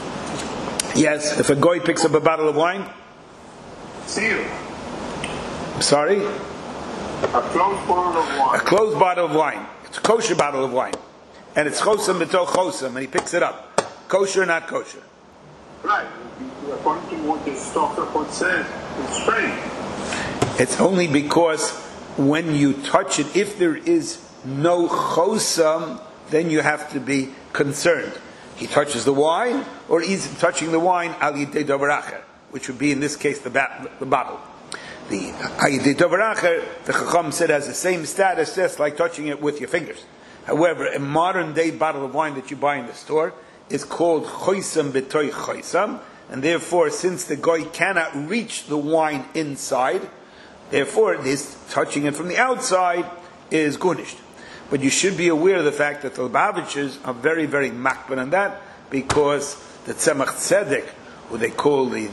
Yes, if a goy picks up a bottle of wine. Seal. I'm sorry? A closed bottle of wine. A closed bottle of wine. It's a kosher bottle of wine. And it's chosam b'toch chosam, and he picks it up. Kosher, not kosher. Right. According to what the stock report says, it's strange. It's only because when you touch it, if there is no chosam, then you have to be concerned. He touches the wine, or he's touching the wine al yidei davar acher, which would be in this case the bottle. The ayidei davar acher, the Chacham said, has the same status just like touching it with your fingers. However, a modern day bottle of wine that you buy in the store is called choisam b'toy choisam, and therefore, since the goy cannot reach the wine inside, therefore, this touching it from the outside is gunished. But you should be aware of the fact that the Lubavitchers are very, very makban on that, because the Tzemach Tzedek, who they call the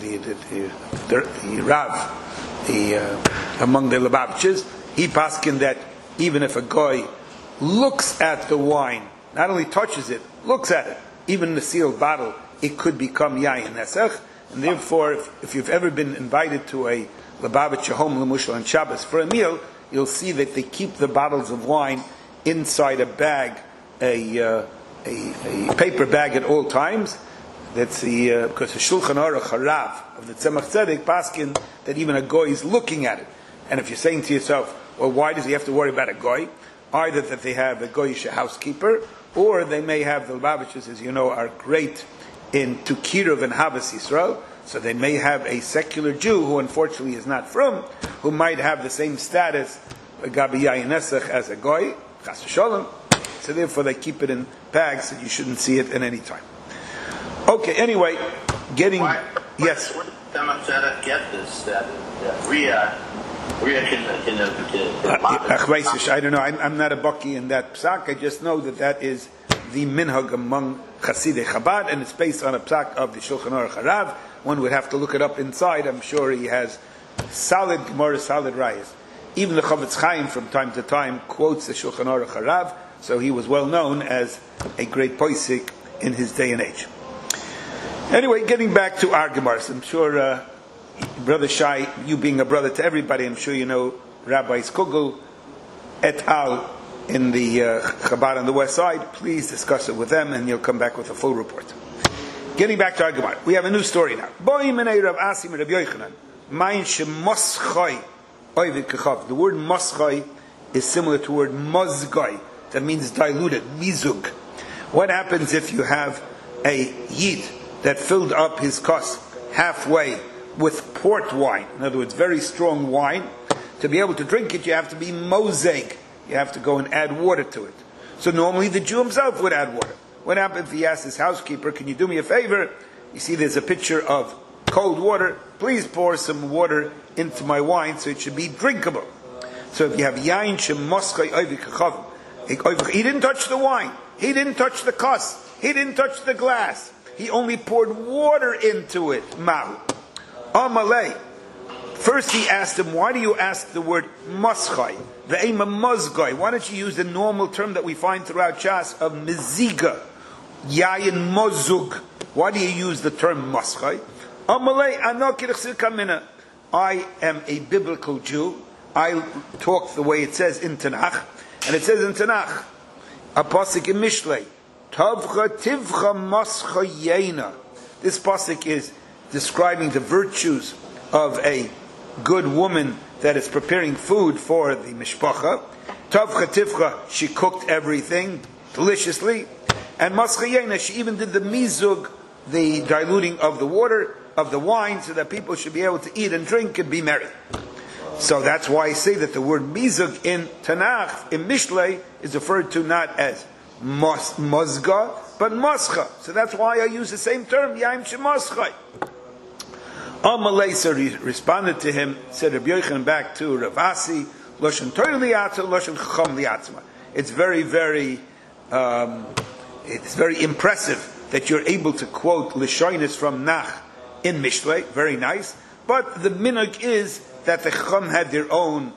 Rav, among the Lubavitchers, he paskin that even if a goy looks at the wine, not only touches it, looks at it, even in the sealed bottle, it could become yayin nesach, and therefore, if you've ever been invited to a Lubavitcher home, Lemushal and Shabbos, for a meal, you'll see that they keep the bottles of wine inside a bag, a paper bag at all times. That's because the Shulchan Aruch Harav of the Tzemach Tzedek paskin that even a goy is looking at it. And if you're saying to yourself, well, why does he have to worry about a goy? Either that they have a goyish housekeeper, or they may have, the Lubavitchers, as you know, are great in Tukirov and Havas Yisrael, so they may have a secular Jew who unfortunately is not from, who might have the same status, Gabi Yayin Nesach, as a goy, Chas v'sholem. So therefore they keep it in bags that you shouldn't see it at any time. Okay, anyway, getting... Yes? Where did Tzemach Tzedek get this, that Riyah can I don't know. I'm not a baki in that psak. I just know that is the minhag among Chasidei Chabad, and it's based on a psak of the Shulchan Aruch Harav. One would have to look it up inside. I'm sure he has solid Gemara, solid rayas. Even the Chavetz Chaim from time to time quotes the Shulchan Aruch Harav, so he was well known as a great posek in his day and age. Anyway, getting back to our Gemaras, I'm sure Brother Shai, you being a brother to everybody, I'm sure you know Rabbi Skugel et al. In the Chabad on the west side. Please discuss it with them and you'll come back with a full report. Getting back to our Gemara, we have a new story now. The word moschai is similar to the word mozgai, that means diluted, mizug. What happens if you have a yid that filled up his kos halfway with port wine, in other words, very strong wine? To be able to drink it, you have to be moseg. You have to go and add water to it. So normally the Jew himself would add water. What happens if he asks his housekeeper, can you do me a favor? You see there's a pitcher of cold water. Please pour some water into my wine so it should be drinkable. So if you have yain shemoschai oivik chachav, he didn't touch the wine. He didn't touch the kos. He didn't touch the glass. He only poured water into it. Mahu. Amalei. First he asked him, why do you ask the word moschai? The aim of mozgai. Why don't you use the normal term that we find throughout Shas of miziga? Yayin mozug. Why do you use the term moschai? I am a biblical Jew. I talk the way it says in Tanakh. And it says in Tanakh, a pasuk in Mishlei, Tavcha tivcha moschayena. This pasuk is describing the virtues of a good woman that is preparing food for the mishpacha. Tavcha tivcha, she cooked everything deliciously. And moschayena, she even did the mizug, the diluting of the water, of the wine, so that people should be able to eat and drink and be merry. So that's why I say that the word mizug in Tanakh, in Mishlei, is referred to not as mozga, but moscha. So that's why I use the same term, yaim shemoschai. Amalei responded to him, said Rabbi Yochanan back to Ravasi, Loshen Torah liatza, Loshen Chacham liatzma. It's very impressive that you're able to quote Lishonis from Nach in Mishlei, very nice. But the minhag is that the Chacham had their own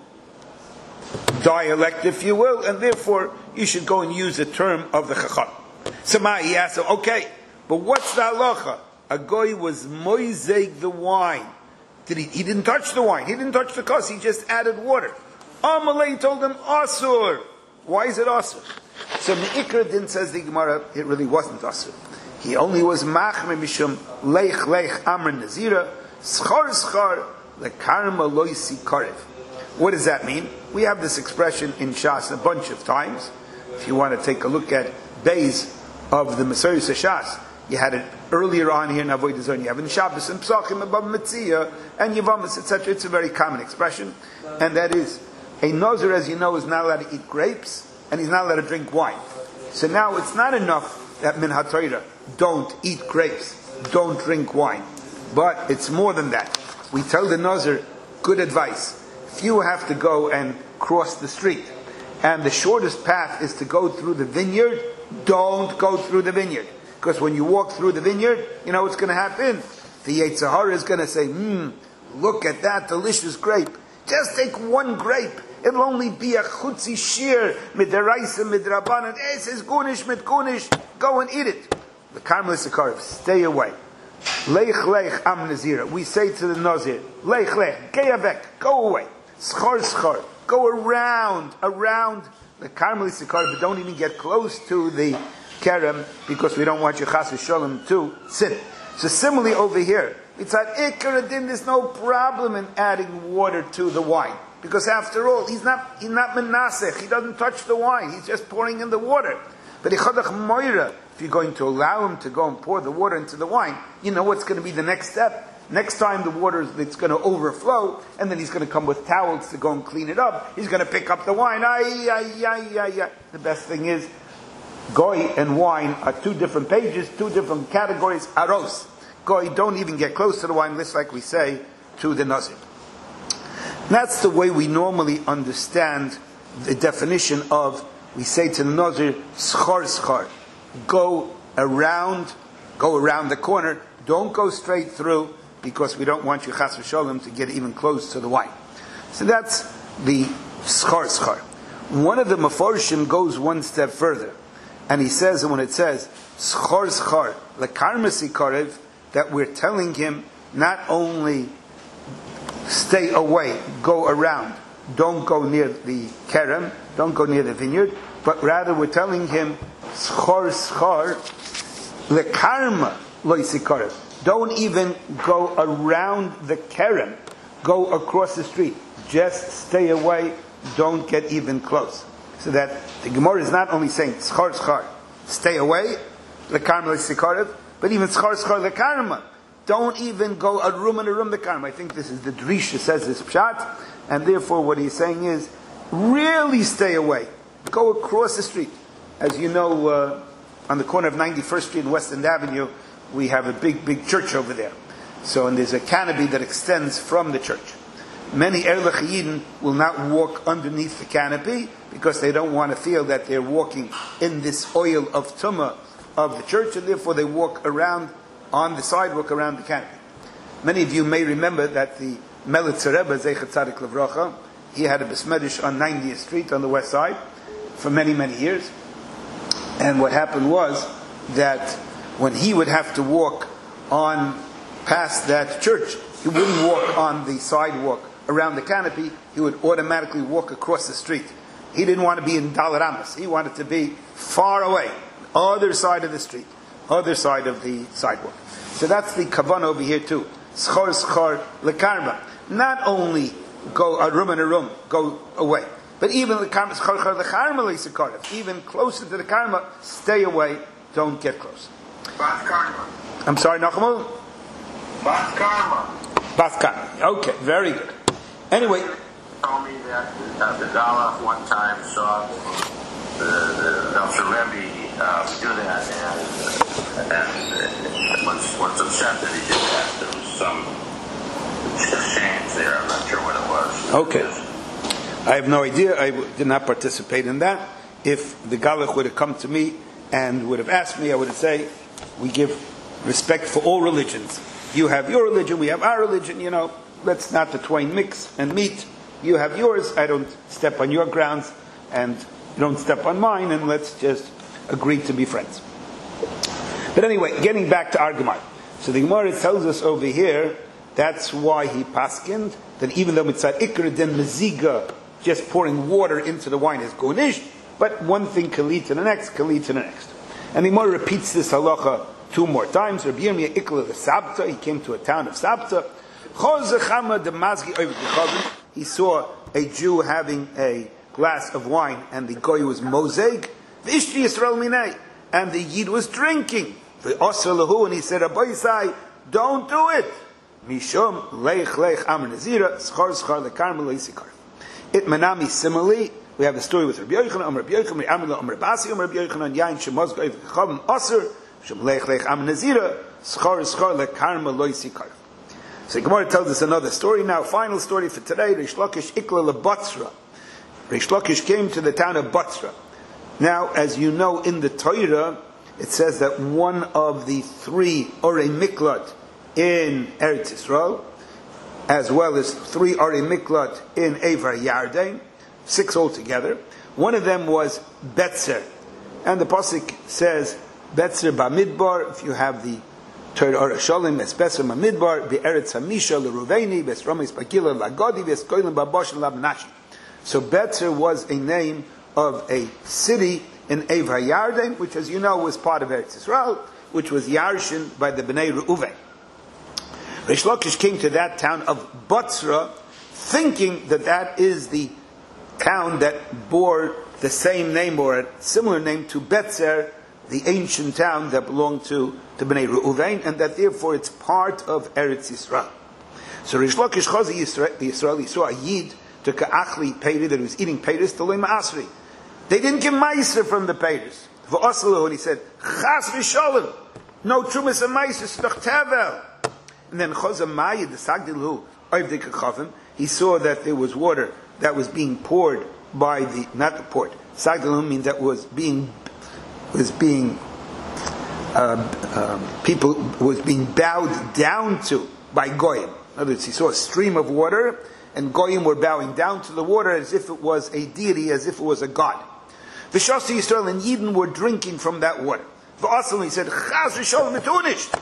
dialect, if you will, and therefore you should go and use the term of the Chacham. So he asked him, okay, but what's the halacha? A goy was moizeg the wine. He didn't touch the wine. He didn't touch the kos. He just added water. Amalei told him, asur. Why is it asur? So Me'ikra din says the Gemara, it really wasn't asur. He only was machmer mishum leich amr nazira schar lekarma loisi karev. What does that mean? We have this expression in Shas a bunch of times. If you want to take a look at Beis of the Masorah Shas, you had it earlier on here in Avodah Zarah. You have in Shabbos and Pesachim and Bava Metzia and Yevamis, etc. It's a very common expression, and that is a Nazir, as you know, is not allowed to eat grapes and he's not allowed to drink wine. So now it's not enough that min haTorah, don't eat grapes, don't drink wine, but it's more than that. We tell the Nazir good advice. If you have to go and cross the street, and the shortest path is to go through the vineyard, don't go through the vineyard. Because when you walk through the vineyard, you know what's going to happen? The Yetzer Hara is going to say, look at that delicious grape. Just take one grape. It'll only be a chutzi shir, midaraisa, midrabanan. It says gunish, mitgunish. Go and eat it. The Carmelis Akarev, stay away. Leich am nazira. We say to the Nazir, leich, geyavek, go away. Schar, go around. The Carmelis Akarev, but don't even get close to the kerem, because we don't want your chas v'sholem to sin. So similarly over here, it's at Ikar Adin, there's no problem in adding water to the wine. Because after all, he's not menasech, he doesn't touch the wine, he's just pouring in the water. But Ichadach Moira, if you're going to allow him to go and pour the water into the wine, you know what's going to be the next step. Next time the water it's going to overflow, and then he's going to come with towels to go and clean it up. He's going to pick up the wine. The best thing is, Goy and wine are two different pages, two different categories. Aros. Goy, don't even get close to the wine, just like we say to the Nazir. That's the way we normally understand the definition of, we say to the Nazir, schar. Go around the corner. Don't go straight through, because we don't want you chas v'sholem to get even close to the wine. So that's the schar. One of the Meforshim goes one step further, and he says, when it says schar lekarmasi karev, that we're telling him not only stay away, go around, don't go near the kerem, don't go near the vineyard, but rather we're telling him schar lekarma loisi karev. Don't even go around the kerem, go across the street. Just stay away, don't get even close. So that the Gemara is not only saying schar, stay away, lekarma loisi karev, but even schar lekarma. Don't even a room the karma. I think this is the Drisha says this pshat, and therefore what he's saying is, really stay away. Go across the street. As you know, on the corner of 91st Street and West End Avenue, we have a big church over there. So, and there's a canopy that extends from the church. Many Erlich Yidden will not walk underneath the canopy because they don't want to feel that they're walking in this oil of tumah of the church, and therefore they walk around on the sidewalk around the canopy. Many of you may remember that the Melitzer Rebbe, Zeichat Tzadik Levracha, he had a besmedish on 90th Street on the west side for many years. And what happened was that when he would have to walk on past that church, he wouldn't walk on the sidewalk around the canopy, he would automatically walk across the street. He didn't want to be in Dalaramas. He wanted to be far away, other side of the street, other side of the sidewalk. So that's the kavanah over here too. Schar lekarma. Not only go a room, go away, but even lekarma, schar lekarma leisakarev. Even closer to the karma, stay away, don't get close. Bas karma. I'm sorry, Nachman? Bas karma. Bas karma. Okay, very good. Anyway. Told me that the Dalach one time saw the Dr. Rebbe do that, and was upset that he did that. There was some exchange there. I'm not sure what it was. Okay. I have no idea. I did not participate in that. If the Galach would have come to me and would have asked me, I would have said, we give respect for all religions. You have your religion, we have our religion, let's not the twain mix and meet. You have yours, I don't step on your grounds, and you don't step on mine, and let's just agree to be friends. But anyway, getting back to our Gemara. So the Gemara tells us over here, that's why he paskined, that even though mitzad ikr den meziga, just pouring water into the wine is gonish, but one thing can lead to the next, And the Gemara repeats this halacha 2 more times. Rabbi Yirmiyah ikla the Sabta, he came to a town of Sabta. He saw a Jew having a glass of wine, and the goy was moseg. V'ishti Yisrael minei, and the Yid was drinking. V'osar lahu, and he said, Abayisai, don't do it. Mishum leich amr nazira schar lekarma leisikar. It manami similarly. We have a story with Rabbi Yochanan, Amr Rabbi Yochanan, Amr Basi, Amr Rabbi Yochanan, Yain shemaz goy v'chavim osar, shum leich amr nazira schar lekarma leisikar. So Gemara tells us another story now. Final story for today. Reish Lakish ikla leBatzra. Reish Lakish came to the town of Batzra. Now, as you know, in the Torah, it says that one of the 3 Orei Miklat in Eretz Yisrael, as well as 3 Orei Miklat in Evar Yarden, 6 altogether. One of them was Betzer. And the Pasuk says, Betzer Bamidbar, if you have the Torah Orah Shalom, Betzer Bamidbar, Be'eretz Hamisha, L'Ruveini, Be'esromis Bagila, L'Agodi, Be'eskoilim Babosh, L'Abnashi. So Betzer was a name of a city in Evar Yarden, which, as you know, was part of Eretz Yisrael, which was Yarshin by the Bnei Reuven. Reish Lakish came to that town of Batzra, thinking that that is the town that bore the same name or a similar name to Betzer, the ancient town that belonged to the Bnei Reuven, and that therefore it's part of Eretz Yisrael. So Reish Lakish Chazi Yisrael, he saw a Yid took a achli peiris that he was eating peiris to loy ma'asri. They didn't give meiser from the peiris. V'osalu, and he said, Chas v'sholem, no trumas and meiser, stoch tevel. And then Chazam Mayid, the Sagdilhu, Oivdei Kachavim, he saw that there was water that was being poured by the, not the poured, Sagdilhu means that people was being bowed down to by Goyim. In other words, he saw a stream of water, and Goyim were bowing down to the water as if it was a deity, as if it was a god. The Shasi Yisrael and Yidden were drinking from that water. He said, Chaz v'sholem etunish.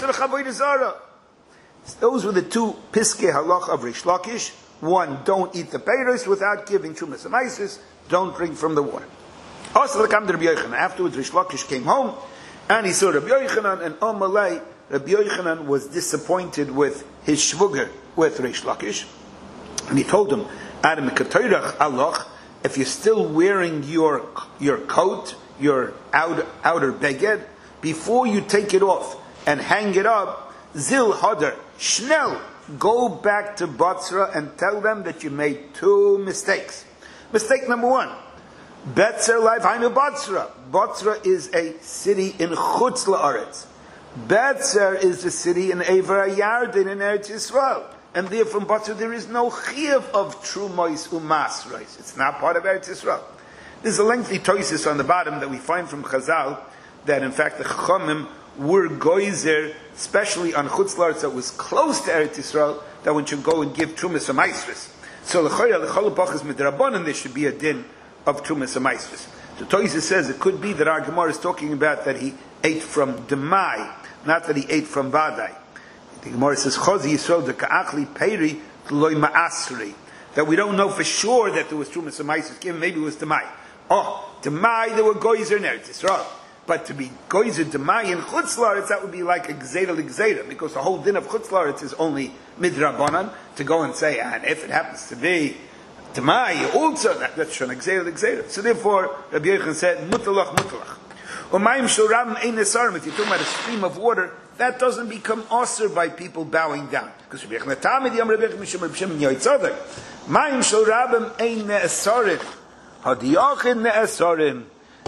Those were the two Piskei Halach of Rish Lakish. One, don't eat the peiros without giving Trumas and Maisis. Don't drink from the water. Afterwards, Rish Lakish came home, and he saw Rabbi Yochanan, and Amalei, Rabbi Yochanan was disappointed with his shvuger, with Rish Lakish. And he told him, Adam Katoirach Allah, if you're still wearing your coat, your outer beged, before you take it off and hang it up, Zil Hadar, Schnell, go back to Batzra and tell them that you made two mistakes. Mistake number one, Betzer Life Hainu Batzra. Batzra is a city in Chutz La'aretz. Betzer is a city in Ever Yardin in Eretz Yisrael. And there from Batzra there is no chiyuv of Trumos Umasrais. It's not part of Eretz Yisrael. There's a lengthy toisis on the bottom that we find from Chazal that in fact the Chachamim were goizer, especially on Chutz La'aretz that was close to Eretz Yisrael, that one should go and give Trumas Umasrais. So l'chayra l'chol bachas midrabanan there should be a din of Trumas Umasrais. The toisis says it could be that our Gemara is talking about that he ate from Demai, not that he ate from Vadai. The Gemara says, Chozi Yisrael de ka'achli peri loy ma'asri. That we don't know for sure that there was Trumas Umasrais given, maybe it was Demai. Oh, Demai, there were Goizer in Eretz Yisrael. But to be Goizer Demai in Chutz La'aretz, that would be like a Gzeira l'Gzeira, because the whole din of Chutz La'aretz is only Midrabanan, to go and say, and if it happens to be Demai, also, that's schon a Gzeira l'Gzeira. So therefore, Rabbi Yochanan said, Mutalach. Umayim shel Rabim ein nesarim. If you're talking about a stream of water, that doesn't become osir by people bowing down. Because Rabbi Yochanan Tamid Yom Rabbi Yochanan Yoitzadek. Mayim shel Rabim ein nesarim. Hadiyachin nesarim.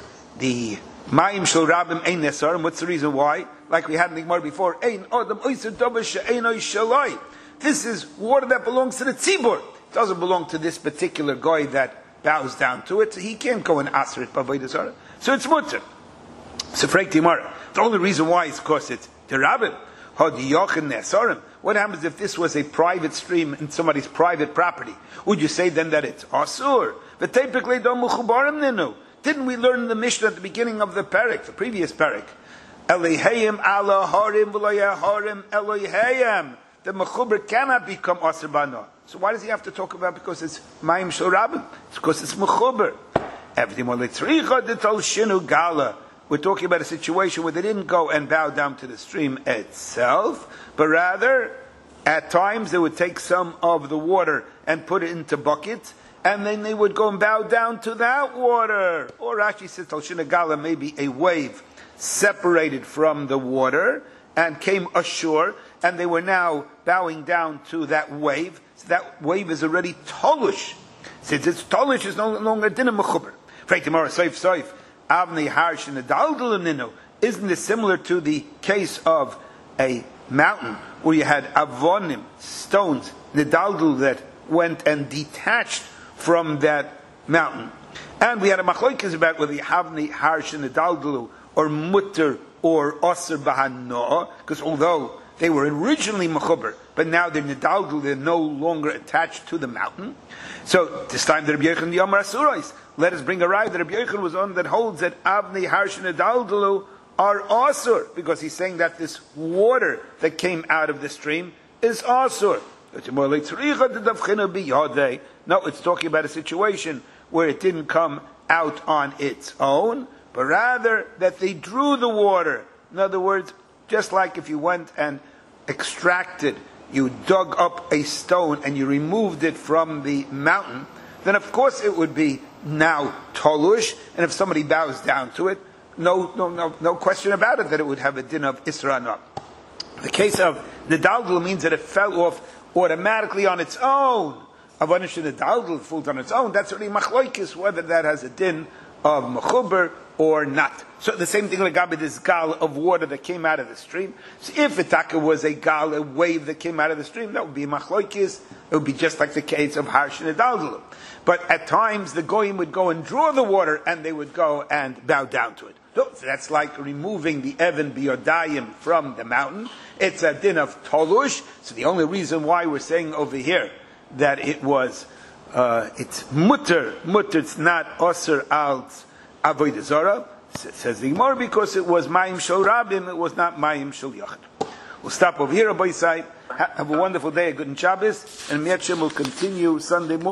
The Mayim shel Rabim ein nesarim. What's the reason why? Like we had in the Gemara before, ein adam oiser davar she'ein ois shalai. This is water that belongs to the tzibur. It doesn't belong to this particular guy that bows down to it. So he can't go and asr it b'avodas hara. So it's mutter. So Freik Timar. The only reason why is because it's Terabim. Hadiyachin nesarim. What happens if this was a private stream in somebody's private property? Would you say then that it's asur? V'tepikle do muchubarim ninu. Didn't we learn in the Mishnah at the beginning of the parak, the previous parak? Elihayim ala harim v'loya harim Elihayim. The mechuber cannot become asur bana. So why does he have to talk about because it's Mayim Shel Rabim? It's because it's mechuber. Everything litzricha detol shinu gala. We're talking about a situation where they didn't go and bow down to the stream itself, but rather, at times they would take some of the water and put it into buckets, and then they would go and bow down to that water. Or Rashi says, Tal Shinagala, maybe a wave separated from the water and came ashore, and they were now bowing down to that wave. So that wave is already tolush. Since it's tolush, it's no longer dinner mechuber. Freit tomorrow, soif. Avnei harsh and the daldalaninu. Isn't this similar to the case of a mountain where you had avonim, stones, nidaldal that went and detached from that mountain? And we had a machlokes about whether you have the harsh and the daldalu or mutter or osir bahanoah, because although they were originally mechuber, but now they're nidaldal, they're no longer attached to the mountain. So this time the Rabbi Yochanan the Amar Asurais. Let us bring a ride that Rabbi Yochanan was on that holds that Avnei Harsh and Adaldalu are asur, because he's saying that this water that came out of the stream is asur. No, it's talking about a situation where it didn't come out on its own, but rather that they drew the water. In other words, just like if you went and extracted, you dug up a stone and you removed it from the mountain, then of course it would be now tolush, and if somebody bows down to it, no question about it that it would have a din of Isra. The case of the Daldal means that it fell off automatically on its own. Avanish the Daldal falls on its own. That's already machloikis whether that has a din of mechuber or not. So the same thing like this gal of water that came out of the stream. So if Itaka was a gal, a wave that came out of the stream, that would be machloikis. It would be just like the case of harsh and Daldal. But at times the goyim would go and draw the water, and they would go and bow down to it. So that's like removing the Evan Biyodayim from the mountain. It's a din of Tolush. So the only reason why we're saying over here that it was, it's mutter, it's not osir al avodah zarah. Says the Gemara, because it was mayim shel rabim, it was not mayim shel yachid. We'll stop over here, Rabbi Yisai. Have a wonderful day, a good Shabbos, and Miat Shem will continue Sunday morning.